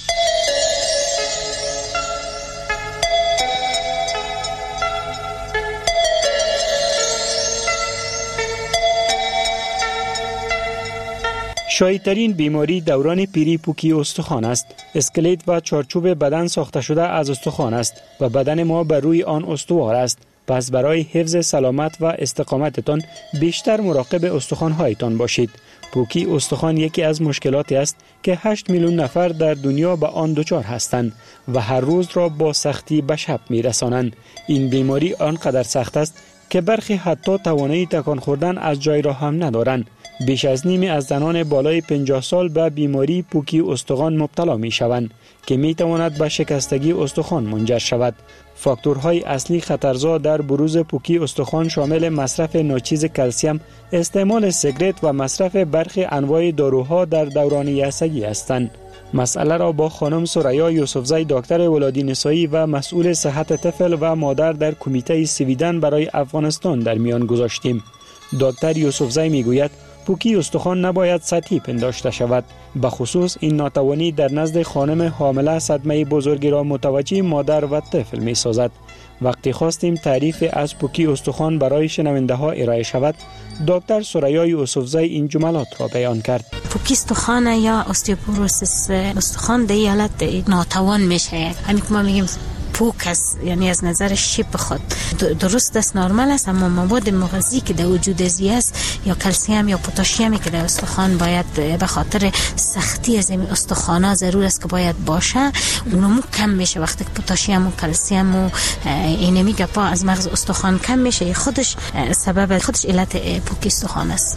شایع‌ترین بیماری دوران پیری پوکی استخوان است. اسکلت و چارچوب بدن ساخته شده از استخوان است و بدن ما بر روی آن استوار است. پس برای حفظ سلامت و استقامتتان بیشتر مراقب استخوان‌هایتان باشید. پوکی استخوان یکی از مشکلاتی است که هشت میلیون نفر در دنیا به آن دچار هستند و هر روز را با سختی به شب می‌رسانند. این بیماری آنقدر سخت است که برخی حتی توانایی تکان خوردن از جای را هم ندارند. بیش از نیمی از زنان بالای پنجاه سال به بیماری پوکی استخوان مبتلا می شوند که می تواند به شکستگی استخوان منجر شود. فاکتورهای اصلی خطرزا در بروز پوکی استخوان شامل مصرف ناچیز کلسیم، استعمال سیگرت و مصرف برخی انواع داروها در دوران یائسگی هستند. مسئله را با خانم سریا یوسفزی دکتر ولادی نسایی و مسئول صحت طفل و مادر در کمیته سویدن برای افغانستان در میان گذاشتیم. دکتر یوسفزی می گوید پوکی استخوان نباید سطحی پنداشته شود. به خصوص این ناتوانی در نزد خانم حامله صدمه بزرگی را متوجه مادر و طفل می سازد. وقتی خواستیم تعریف از پوکی استخوان برای شنونده ها ارائه شود، دکتر سریا یوسفزی این جملات را بیان کرد. پوکی استخوان یا استیوپوروسیس استخوان در حالت ناتوان میشه. همین که ما میگیم پوک است، یعنی از نظر شیپ خود درست است، نرمال است، اما مواد مغذی که در وجود ازی است یا کلسیم یا پتاسیمی که در استخوان باید به خاطر سختی از این استخوانا ضرور است که باید باشه، اونمو کم میشه. وقتی که پتاسیم و کلسیم و اینمی گپا از مغز استخوان کم میشه، خودش سبب خودش علت پوکی استخوان است.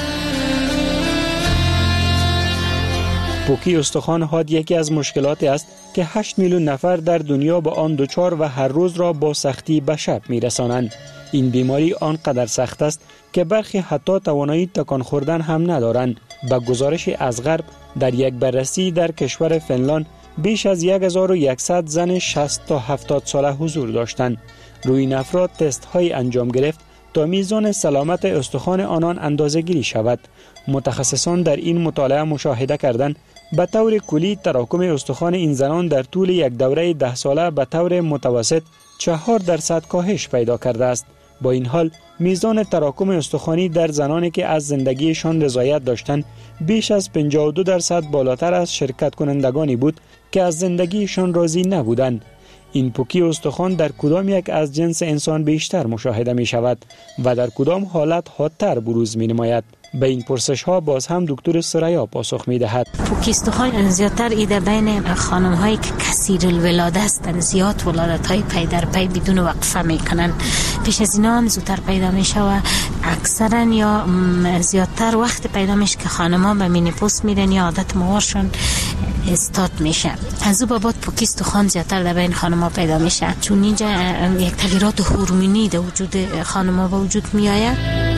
پوکی استخوان حاد یکی از مشکلاتی است که هشت میلیون نفر در دنیا با آن دچار و هر روز را با سختی به شب میرسانند. این بیماری آنقدر سخت است که برخی حتی توانایی تکان خوردن هم ندارند. به گزارش از غرب، در یک بررسی در کشور فنلاند بیش از هزار و صد زن شصت تا هفتاد ساله حضور داشتند. روی این افراد تست های انجام گرفت تا میزان سلامت استخوان آنان اندازه‌گیری شود. متخصصان در این مطالعه مشاهده کردند به طور کلی تراکم استخوان این زنان در طول یک دوره ده ساله به طور متوسط چهار درصد کاهش پیدا کرده است. با این حال میزان تراکم استخوانی در زنانی که از زندگیشان رضایت داشتند بیش از پنجاه و دو درصد بالاتر از شرکت کنندگانی بود که از زندگیشان راضی نبودند. این پوکی استخوان در کدام یک از جنس انسان بیشتر مشاهده می شود و در کدام حالت حادتر بروز می نماید؟ به این پرسش ها باز هم دکتر سریا پاسخ می دهد. پوکی استخوان زیادتر ایده بین خانم هایی که کثیر الولاده هستند، زیاد ولادت های پی در پی بدون وقفه می کنند. پیش از اینا هم زودتر پیدا می شود. اکثرا یا زیادتر وقت پیدا میشه که خانم ها به مینیپوس میرن یا عادت موارشون استارت میشه. از او بعد پوکی استخوان زیادتر در بین خانم ها پیدا میشه، چون اینجا یک تغییرات هورمونی در وجود خانم ها به وجود می آید.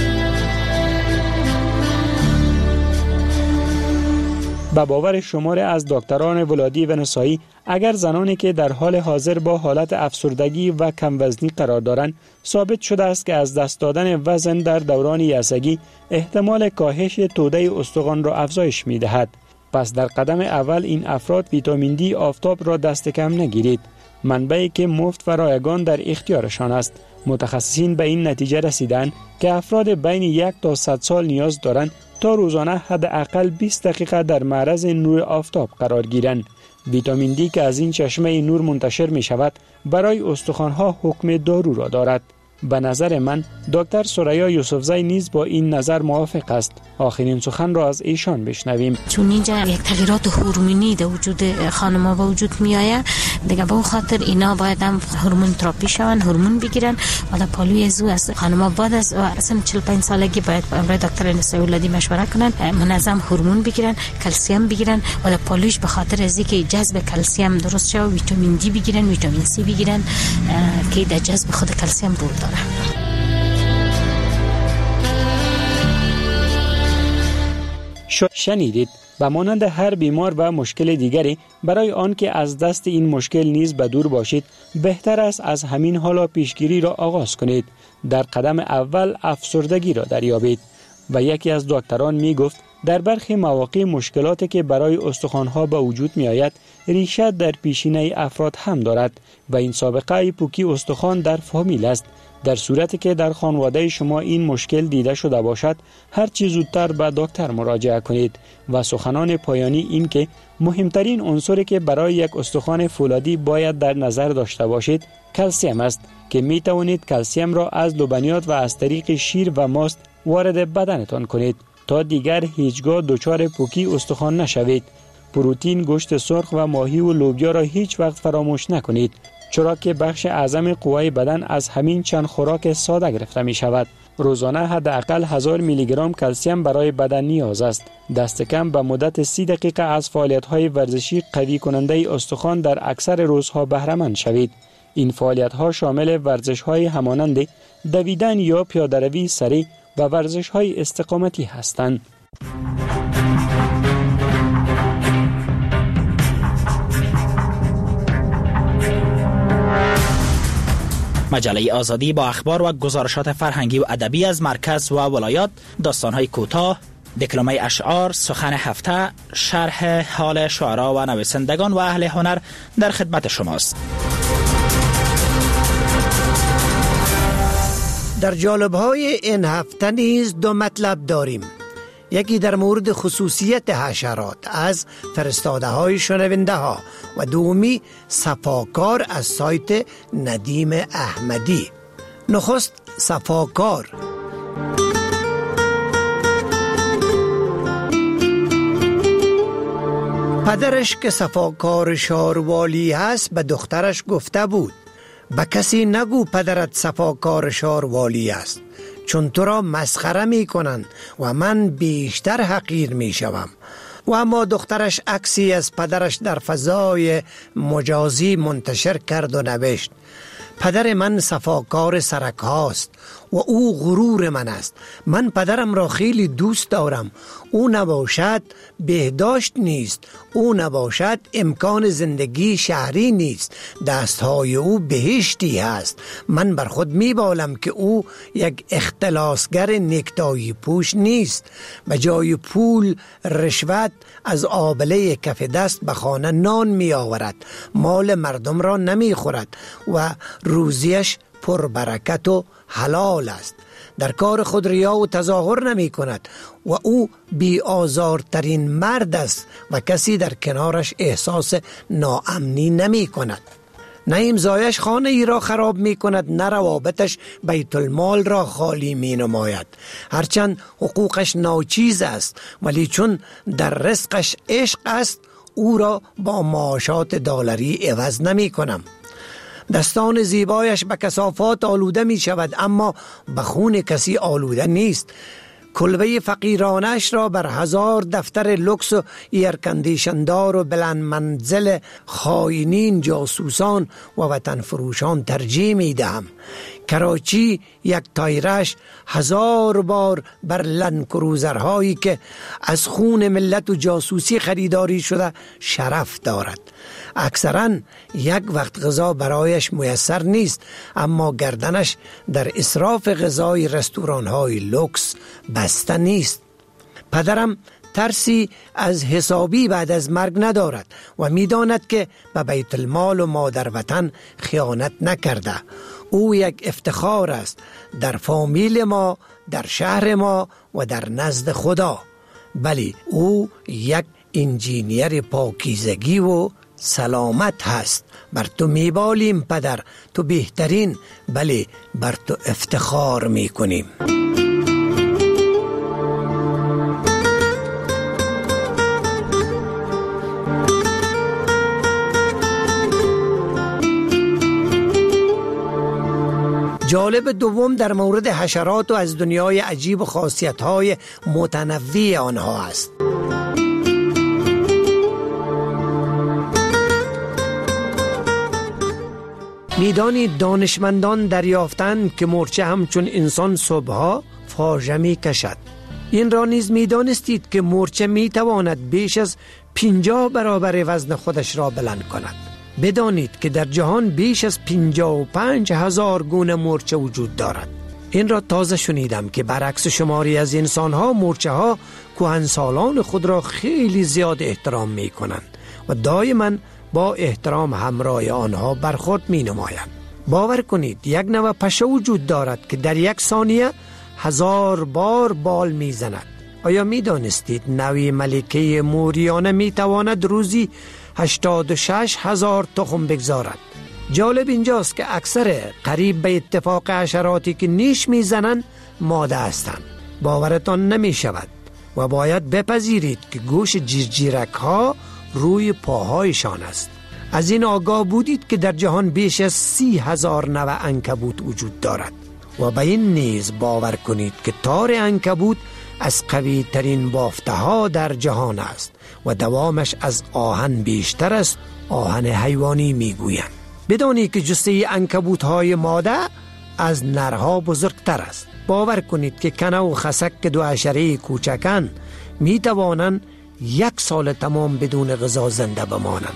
به باور شماری از دکتران ولادی و نسایی، اگر زنانی که در حال حاضر با حالت افسردگی و کم وزنی قرار دارند، ثابت شده است که از دست دادن وزن در دوران یائسگی احتمال کاهش توده استخوان را افزایش می‌دهد. پس در قدم اول این افراد ویتامین دی آفتاب را دست کم نگیرید. منبعی که مفت و رایگان در اختیارشان است. متخصصین به این نتیجه رسیدند که افراد بین یک تا صد سال نیاز دارند تا روزانه حداقل بیست دقیقه در معرض نور آفتاب قرار گیرند. ویتامین دی که از این چشمه نور منتشر می شود برای استخوان‌ها حکم دارو را دارد. به نظر من دکتر ثریا یوسفزی نیز با این نظر موافق است. آخرین سخن را از ایشان بشنویم. چون اینجا یک تغییرات هورمونی در وجود خانم‌ها به وجود میآید، دیگه به خاطر اینا باید هم هورمون تراپی شون، هورمون بگیرن. حالا پالوی زو است. خانم‌ها بعد از اصلا چهل و پنج سالگی باید برای دکتر نسای ولادی مشوره کنن، منظم هورمون بگیرن، کلسیم بگیرن. حالا پالویش به خاطر از اینکه جذب کلسیم درست شه، ویتامین دی بگیرن، ویتامین سی بگیرن که در جذب خود کلسیم رول داره. شنیدید. و مانند هر بیمار و مشکل دیگری، برای آن که از دست این مشکل نیز به دور باشید، بهتر است از همین حالا پیشگیری را آغاز کنید. در قدم اول افسردگی را دریابید. و یکی از دکتران می گفت در برخی مواقع مشکلاتی که برای استخوان‌ها به وجود می آید ریشه در پیشینه افراد هم دارد و این سابقه پوکی استخوان در فامیل است. در صورتی که در خانواده شما این مشکل دیده شده باشد، هر چه زودتر به دکتر مراجعه کنید. و سخنان پایانی این که مهمترین عنصری که برای یک استخوان فولادی باید در نظر داشته باشید کلسیم است که می توانید کلسیم را از لبنیات و از طریق شیر و ماست وارد بدنتان کنید تا دیگر هیچگاه دچار پوکی استخوان نشوید. پروتئین، گوشت سرخ و ماهی و لوبیا را هیچ وقت فراموش نکنید، چرا که بخش اعظم قوای بدن از همین چند خوراک ساده گرفته می شود. روزانه حداقل هزار میلی گرم کلسیم برای بدن نیاز است. دست کم به مدت سی دقیقه از فعالیت‌های ورزشی قوی کننده استخوان در اکثر روزها بهره مند شوید. این فعالیت‌ها شامل ورزش‌های همانند دویدن یا پیاده‌روی سریع و ورزش‌های استقامتی هستند. مجله آزادی با اخبار و گزارشات فرهنگی و ادبی از مرکز و ولایات، داستان‌های کوتاه، دکلمه اشعار، سخن هفته، شرح حال شعرا و نویسندگان و اهل هنر در خدمت شماست. در جالب‌های این هفته نیز دو مطلب داریم. یکی در مورد خصوصیت حشرات از فرستاده های شنونده ها و دومی صفاکار از سایت ندیم احمدی. نخست صفاکار. پدرش که صفاکار شاروالی هست به دخترش گفته بود به کسی نگو پدرت صفاکار شاروالی است، چون تو را مسخره می کنند و من بیشتر حقیر می شوم. و اما دخترش عکسی از پدرش در فضای مجازی منتشر کرد و نوشت پدر من صفاکار سرک هاست و او غرور من است. من پدرم را خیلی دوست دارم. او نباشد بهداشت نیست، او نباشد امکان زندگی شهری نیست، دستهای او بهشتی هست. من بر خود میبالم که او یک اختلاسگر نکتایی پوش نیست. به جای پول رشوت از آبله کف دست به خانه نان می آورد، مال مردم را نمی خورد و روزیش پر برکت و حلال است. در کار خود ریا و تظاهر نمی کند و او بی آزارترین مرد است و کسی در کنارش احساس ناامنی نمی کند. نه امضایش خانه ای را خراب می کند، نه روابطش بیت المال را خالی می نماید. هرچند حقوقش ناچیز است، ولی چون در رزقش عشق است او را با معاشات دلاری عوض نمی کنم. دستان زیبایش به کثافات آلوده می شود، اما به خون کسی آلوده نیست. کلبه فقیرانش را بر هزار دفتر لکس و ایرکندیشندار و بلند منزل خائنین، جاسوسان و وطن فروشان ترجیح می دهم. کراچی یک تایرش هزار بار بر لندکروزرهایی که از خون ملت و جاسوسی خریداری شده شرف دارد. اکثرا یک وقت غذا برایش میسر نیست، اما گردنش در اسراف غذای رستوران‌های لوکس بسته نیست. پدرم ترسی از حسابی بعد از مرگ ندارد و می‌داند که به بیت المال و مادر وطن خیانت نکرده. او یک افتخار است در فامیل ما، در شهر ما و در نزد خدا. بلی او یک انجینیر پاکیزگی و سلامت هست. بر تو میبالیم پدر، تو بهترین، بلی بر تو افتخار میکنیم. جالب دوم در مورد حشرات و از دنیای عجیب و خاصیت‌های متنوع آنها است. میدانید دانشمندان دریافتند که مورچه همچون انسان صبحها فاژه می کشد. این را نیز میدانستید که مورچه میتواند بیش از پنجاه برابر وزن خودش را بلند کند. بدانید که در جهان بیش از پنجاه و پنج هزار گونه مورچه وجود دارد. این را تازه شنیدم که برعکس شماری از انسانها، مورچه ها کهنسالان خود را خیلی زیاد احترام می کنند و دائما با احترام همراه آنها برخورد می نمایند. باور کنید یک نوع پشه وجود دارد که در یک ثانیه هزار بار بال می زند. آیا می دانستید نوع ملکه موریانه می تواند روزی هشتاد و شش هزار تخم بگذارد؟ جالب اینجاست که اکثر قریب به اتفاق حشراتی که نیش می زنند ماده هستند. باورتان نمی شود و باید بپذیرید که گوش جیرجیرک ها روی پاهایشان است. از این آگاه بودید که در جهان بیش از سی هزار نوع عنکبوت وجود دارد و به این نیز باور کنید که تار عنکبوت از قوی ترین بافته ها در جهان است و دوامش از آهن بیشتر است. آهن حیوانی میگویند. بدانید که جثه عنکبوت های ماده از نرها بزرگتر است. باور کنید که کنه و خسک که دو حشره کوچکن می توانند یک سال تمام بدون غذا زنده بمانند.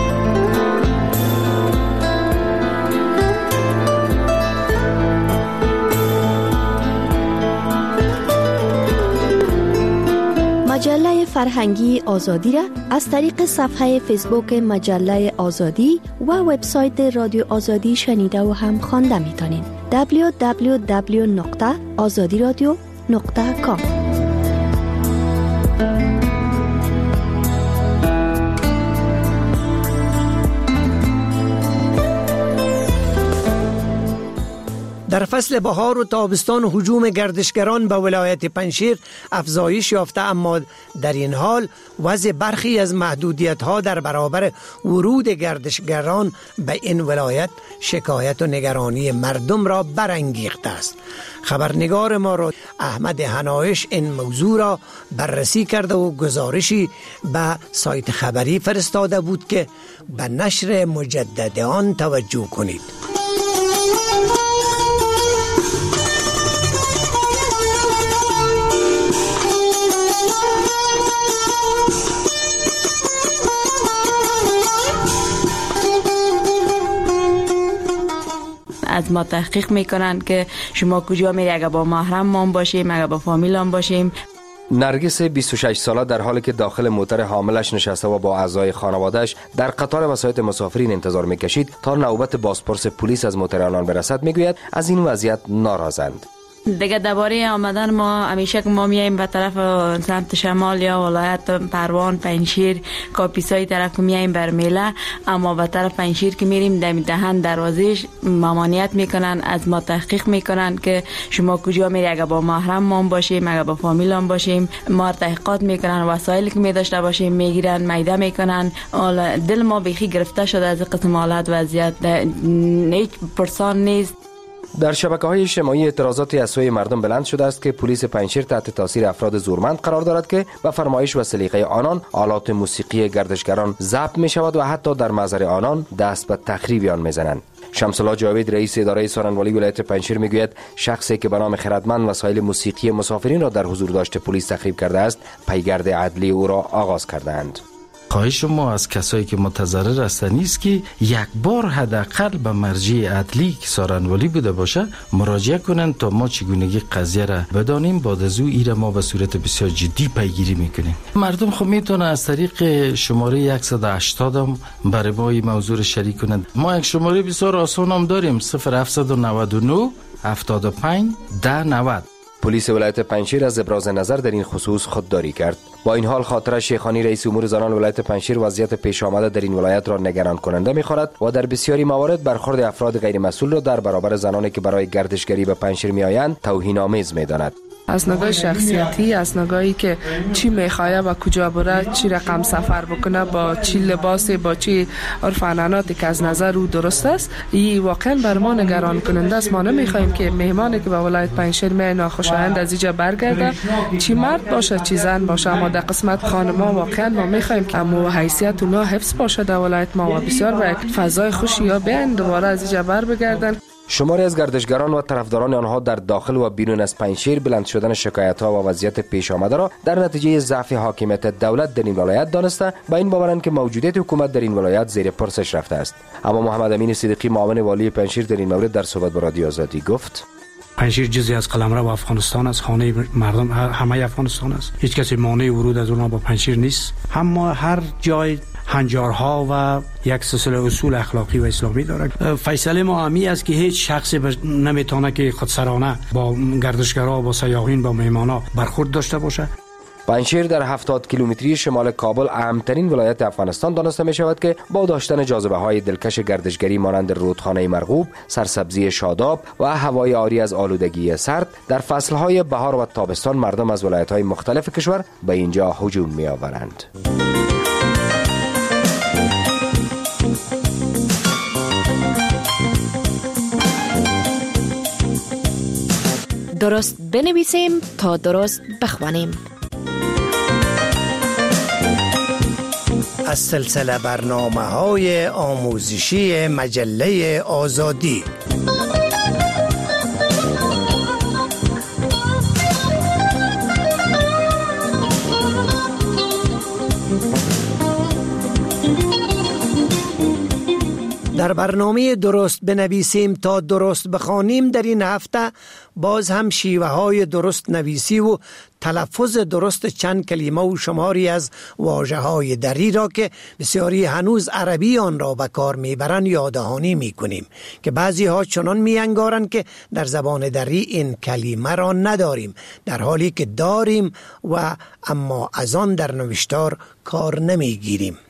مجله فرهنگی آزادی را از طریق صفحه فیسبوک مجله آزادی و وبسایت رادیو آزادی شنیده و هم خوانده میتونید. دبلیو دبلیو دبلیو نقطه آزادی رادیو نقطه کام. در فصل بهار و تابستان هجوم گردشگران به ولایت پنجشیر افزایش یافته، اما در این حال وضع برخی از محدودیت‌ها در برابر ورود گردشگران به این ولایت شکایت و نگرانی مردم را برانگیخته است. خبرنگار ما را احمد هنایش این موضوع را بررسی کرده و گزارشی به سایت خبری فرستاده بود که به نشر مجدد آن توجه کنید. از ما تحقیق میکنن که شما کجا میری، اگر با محرم ما باشیم، اگر با فامیلام باشیم. نرگس بیست و شش ساله در حالی که داخل موتر حاملش نشسته و با اعضای خانوادهش در قطار وسایط مسافرین انتظار میکشید تا نوبت بازپرس پلیس از موتر آنان برسد، میگوید از این وضعیت ناراضند. دیگه درباره آمدن ما همیشه که ما میایم به طرف سمت شمال یا ولایت پروان، پنجشیر، کاپیسای طرف میایم برمیله، اما به طرف پنجشیر که میریم دم دهن دروازهش ممانعت میکنن، از ما تحقیق میکنن که شما کجا میری، اگر با محرم ما باشیم، اگر با فامیلام باشیم، ما تحقیقات میکنن، وسایلی که میداشته باشیم میگیرن، میده میکنن. دل ما بیخی گرفته شده از قسم حالت وضعیت، هیچ پرسان نیست. در شبکه‌های اجتماعی اعتراضاتی از سوی مردم بلند شده است که پلیس پنجشیر تحت تاثیر افراد زورمند قرار دارد که به فرمایش و سلیقه آنان آلات موسیقی گردشگران ضبط می شود و حتی در محضر آنان دست به تخریب آن میزنند. شمس الله جاوید رئیس اداره سارنوالی ولایت پنجشیر میگوید شخصی که به نام خردمند وسایل موسیقی مسافرین را در حضور داشت پلیس تخریب کرده است، پیگرد عدلی او را آغاز کردند. خواهش ما از کسایی که متضرر هستند است که یک بار حداقل به مرجع عدلی که سارنوالی بوده باشه مراجعه کنند تا ما چگونگی قضیه را بدانیم. بعد از او ایره ما به صورت بسیار جدی پیگیری میکنیم. مردم خب میتونه از طریق شماره صد و هشتاد هم برای ما این موضوع را شریک کنند. ما یک شماره بسیار آسان هم داریم: صفر هفتصد و نود و نه هفتاد و پنج ده نود. پلیس ولایت پنجشیر از ابراز نظر در این خصوص خودداری کرد. با این حال خاطره شیخانی رئیس امور زنان ولایت پنجشیر وضعیت پیش آمده در این ولایت را نگران کننده می‌خواند و در بسیاری موارد برخورد افراد غیر مسئول را در برابر زنانی که برای گردشگری به پنجشیر میآیند توهین‌آمیز می‌داند. از نگاه شخصیتی، از نگاهی که چی میخواه و کجا بره، چی رقم سفر بکنه، با چی لباسی، با چی عرف عنعناتی که از نظر او درست است، این واقعا بر ما نگران کننده است. ما نمیخوایم که مهمانی که به ولایت پنجشیر می ناخوشایند از اینجا برگرده، چی مرد باشه چی زن باشه، اما در قسمت خانما واقعا ما میخوایم که امو حیثیت اونا حفظ باشه در ولایت ما و بسیار به فضای خوشی یا بیان دوباره از اینجا بر بگردن. شماری از گردشگران و طرفداران آنها در داخل و بیرون از پنجشیر بلند شدن شکایت‌ها و وضعیت پیش آمده را در نتیجه ضعف حاکمیت دولت در این ولایت دانسته با این باورند که موجودیت حکومت در این ولایت زیر پرسش رفته است. اما محمد امین صدیقی معاون والی پنجشیر در این مورد در صحبت با رادیو آزادی گفت: پنجشیر جزئی از قلمرو و افغانستان است، خانه مردم همه افغانستان است. هیچ کسی مانع ورود از اونها با پنجشیر نیست. اما هر جای هنجارها و یک سلسله اصول اخلاقی و اسلامی دارد. فیصله ما همی است که هیچ شخصی نمیتونه که خودسرانه با گردشگرها، با سیاحین، با مهمانا برخورد داشته باشه. پنجشیر در هفتاد کیلومتری شمال کابل اهمترین ولایت افغانستان دانسته می شود که با داشتن جاذبه های دلکش گردشگری مانند رودخانه مرغوب، سرسبزی شاداب و هوای عاری از آلودگی سرد، در فصل های بهار و تابستان مردم از ولایت های مختلف کشور به اینجا هجوم می آورند. درست بنویسیم تا درست بخوانیم. از سلسله برنامه های آموزشی مجله آزادی. در برنامه درست بنویسیم تا درست بخوانیم در این هفته باز هم شیوه های درست نویسی و تلفظ درست چند کلمه و شماری از واژه های دری را که بسیاری هنوز عربی آن را به کار میبرند یاددهانی میکنیم که بعضی ها چنان میانگارند که در زبان دری این کلمه را نداریم، در حالی که داریم و اما از آن در نوشتار کار نمیگیریم.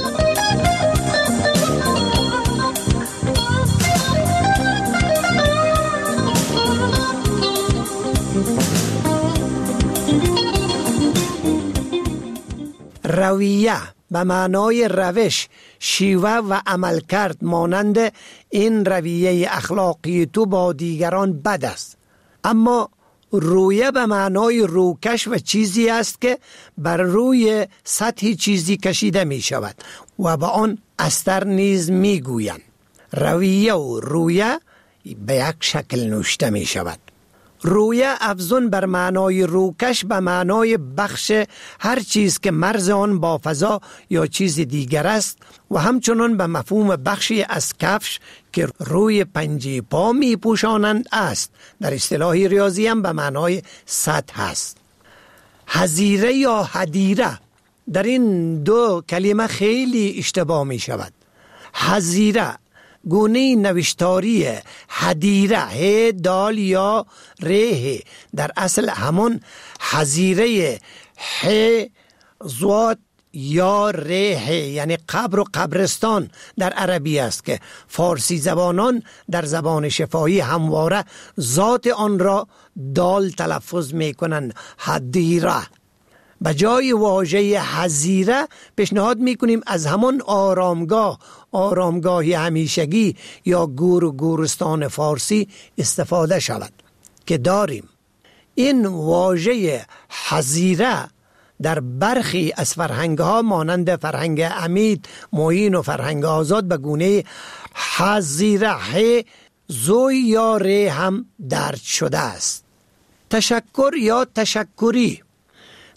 رویه به معنای روش، شیوه و عمل کرد، مانند این رویه اخلاقی تو با دیگران بد است. اما رویه به معنای روکش و چیزی است که بر روی سطح چیزی کشیده می شود و به آن استر نیز می گویند. رویه و رویه به یک شکل نوشته می شود. رویه افزون بر معنای روکش به معنای بخش هر چیز که مرز آن با فضا یا چیز دیگر است و همچنان به مفهوم بخشی از کفش که روی پنجه پا می پوشانند است. در اصطلاح ریاضی هم به معنای سطح است. حظیره یا حدیره، در این دو کلمه خیلی اشتباه می شود. حظیره گونه نوشتاری حدیره ه دال یا ره در اصل همون حظیره ح زوات یا ره یعنی قبر و قبرستان در عربی است که فارسی زبانان در زبان شفاهی همواره ذات آن را دال تلفظ می کنند، حدیره. به جای واژه حظیره پیشنهاد میکنیم از همان آرامگاه، آرامگاهی همیشگی یا گور و گورستان فارسی استفاده شود که داریم. این واژه حظیره در برخی از فرهنگ‌ها مانند فرهنگ امید، معین و فرهنگ آزاد به گونه حظیره زوی یا ره هم درج شده است. تشکر یا تشکری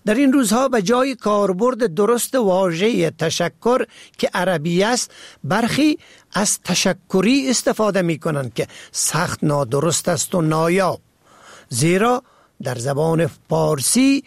در این روزها به جای کاربرد درست واژه تشکر که عربی است، برخی از تشکری استفاده می کنند که سخت نادرست است و نایاب، زیرا در زبان فارسی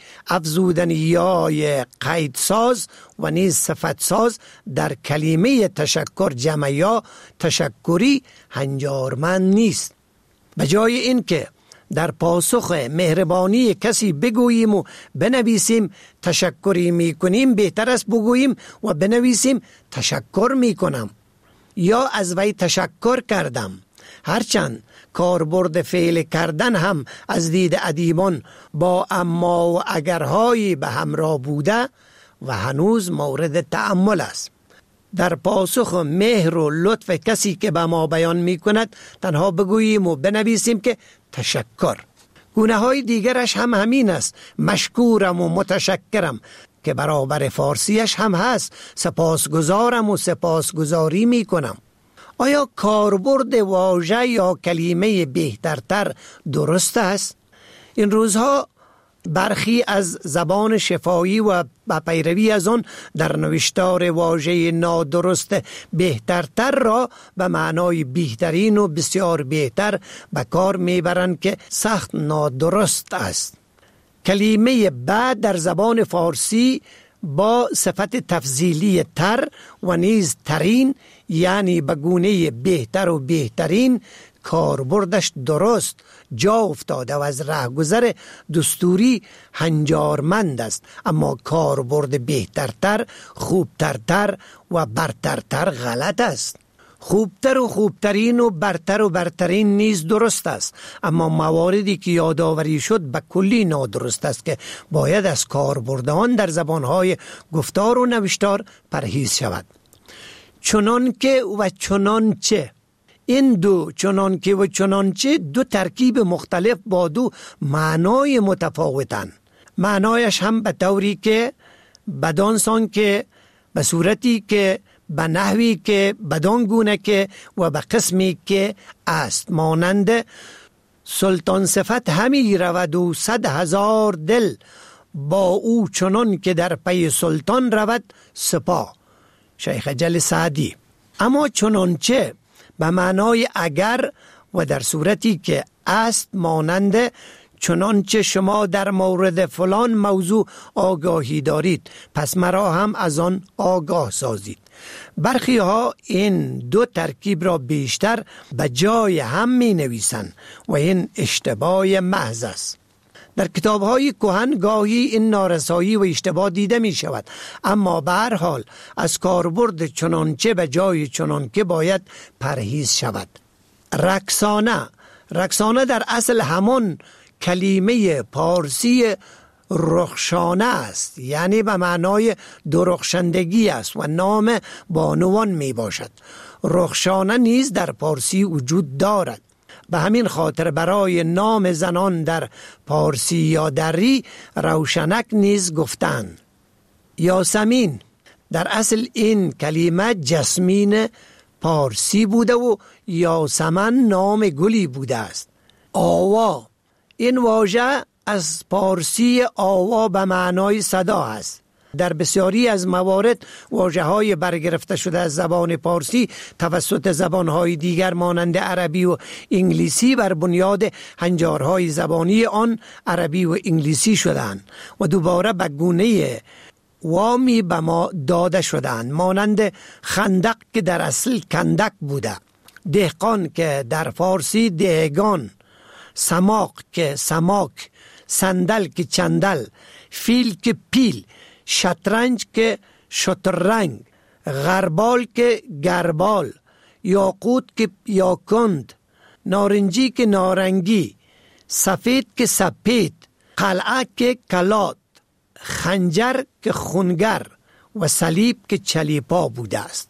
افزودنی‌های قیدساز و نیز صفتساز در کلمه تشکر جمع یا تشکری هنجارمند نیست. به جای این که در پاسخ مهربانی کسی بگوییم و بنویسیم تشکری می کنیم، بهتر است بگوییم و بنویسیم تشکر می کنم یا از وی تشکر کردم. هرچند کاربرد فعل کردن هم از دید ادیبان با اما و اگرهایی به همراه بوده و هنوز مورد تأمل است. در پاسخ مهر و لطف کسی که به ما بیان می کند تنها بگوییم و بنویسیم که تشکر. گونه های دیگرش هم همین است. مشکورم و متشکرم که برابر فارسیش هم هست. سپاسگزارم و سپاسگزاری می کنم. آیا کاربرد واژه یا کلمه بهترتر درست است؟ این روزها برخی از زبان شفاهی و با پیروی از آن در نوشتار واژه نادرست بهترتر را به معنای بهترین و بسیار بهتر به کار میبرند که سخت نادرست است. کلمه بعد در زبان فارسی با صفت تفضیلی تر و نیز ترین، یعنی به گونه بهتر و بهترین، کاربردش درست جا افتاده و از رهگذر دستوری هنجارمند است، اما کاربرد بهترتر، خوبترتر و برترتر غلط است. خوبتر و خوبترین و برتر و برترین نیز درست است، اما مواردی که یادآوری شد به کلی نادرست است که باید از کاربرد آن در زبانهای گفتار و نوشتار پرهیز شود. چنانکه و چنانچه، این دو چنانکه و چنانچه دو ترکیب مختلف با دو معنای متفاوتن. معنایش هم به طوری که بدانسان که، به صورتی که، به نحوی که، بدان گونه که و به قسمی که است. مانند سلطان صفت همی رود و صد هزار دل، با او چنان که در پی سلطان رود سپاه. شیخ جل سعدی. اما چنانچه به معنای اگر و در صورتی که است، مانند چنانچه شما در مورد فلان موضوع آگاهی دارید، پس مرا هم از آن آگاه سازید. برخی ها این دو ترکیب را بیشتر به جای هم می نویسند و این اشتباه محض است. در کتاب‌های کهن گاهی این نارسایی و اشتباه دیده می شود، اما به هر حال از کاربرد چنانچه به جای چنانکه باید پرهیز شود. رقصانه رقصانه در اصل همان کلمه پارسی رخشانه است، یعنی به معنای درخشندگی است و نام بانوان می باشد. رخشانه نیز در پارسی وجود دارد. به همین خاطر برای نام زنان در پارسی یا دری روشنک نیز گفتند. یاسمین در اصل این کلمه جسمین پارسی بوده و یاسمن نام گلی بوده است. آوا، این واژه از پارسی آوا به معنای صدا است. در بسیاری از موارد واژه‌های برگرفته شده از زبان پارسی توسط زبان‌های دیگر مانند عربی و انگلیسی بر بنیاد هنجارهای زبانی آن عربی و انگلیسی شدند و دوباره به گونه وامی به ما داده شدند، مانند خندق که در اصل کندک بوده، دهقان که در فارسی دهگان، سماق که سماک، صندل که چندل، فیل که پیل، شطرنج که شطرنگ، غربال که گربال، یاقوت که یاکند، نارنجی که نارنگی، سفید که سپید، قلعه که کلات، خنجر که خونگر و صلیب که چلیپا بوده است.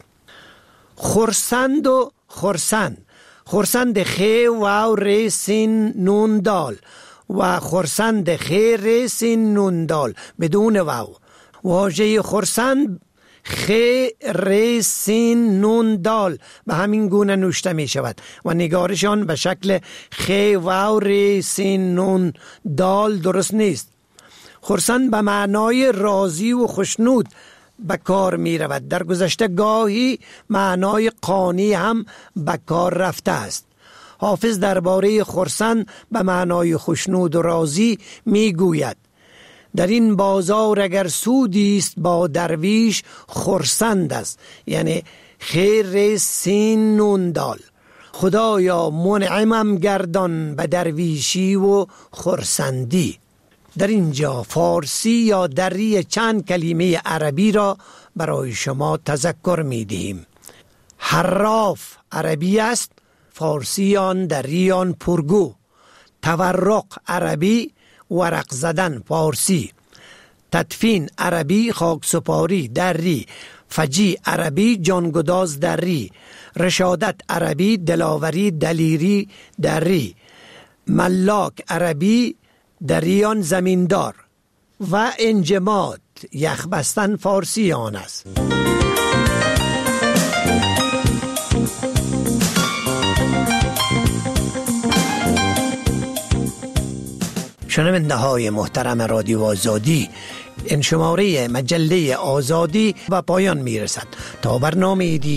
خرسند و خرسند، خرسند خی و ر سین نون دال و خرسند خی ر سین نون دال بدون واو. واژه خرسند خی ر سین نون دال به همین گونه نوشته می شود و نگارشان به شکل خی واو ر سین نون دال درست نیست. خرسند به معنای راضی و خوشنود به کار می رود. در گذشته گاهی معنای قانی هم به کار رفته است. حافظ درباره خرسند به معنای خوشنود و راضی می گوید: در این بازار اگر سودی است با درویش خرسند است، یعنی خیر سین نون دال. خدایا منعمم گردان به درویشی و خرسندی. در اینجا فارسی یا دری چند کلمه عربی را برای شما تذکر می دهیم. حراف عربی است، فارسی آن دری آن پرگو. تورق عربی، ورق زدن فارسی. تدفین عربی، خاک سپاری دری. فجی عربی، جانگداز دری. رشادت عربی، دلاوری دلیری دری. ملاک عربی، دریان زمیندار. و انجماد یخ بستن فارسی آن است. شنونده های محترم رادیو آزادی، این شماره مجله آزادی و پایان می رسد. تا برنامه دیگر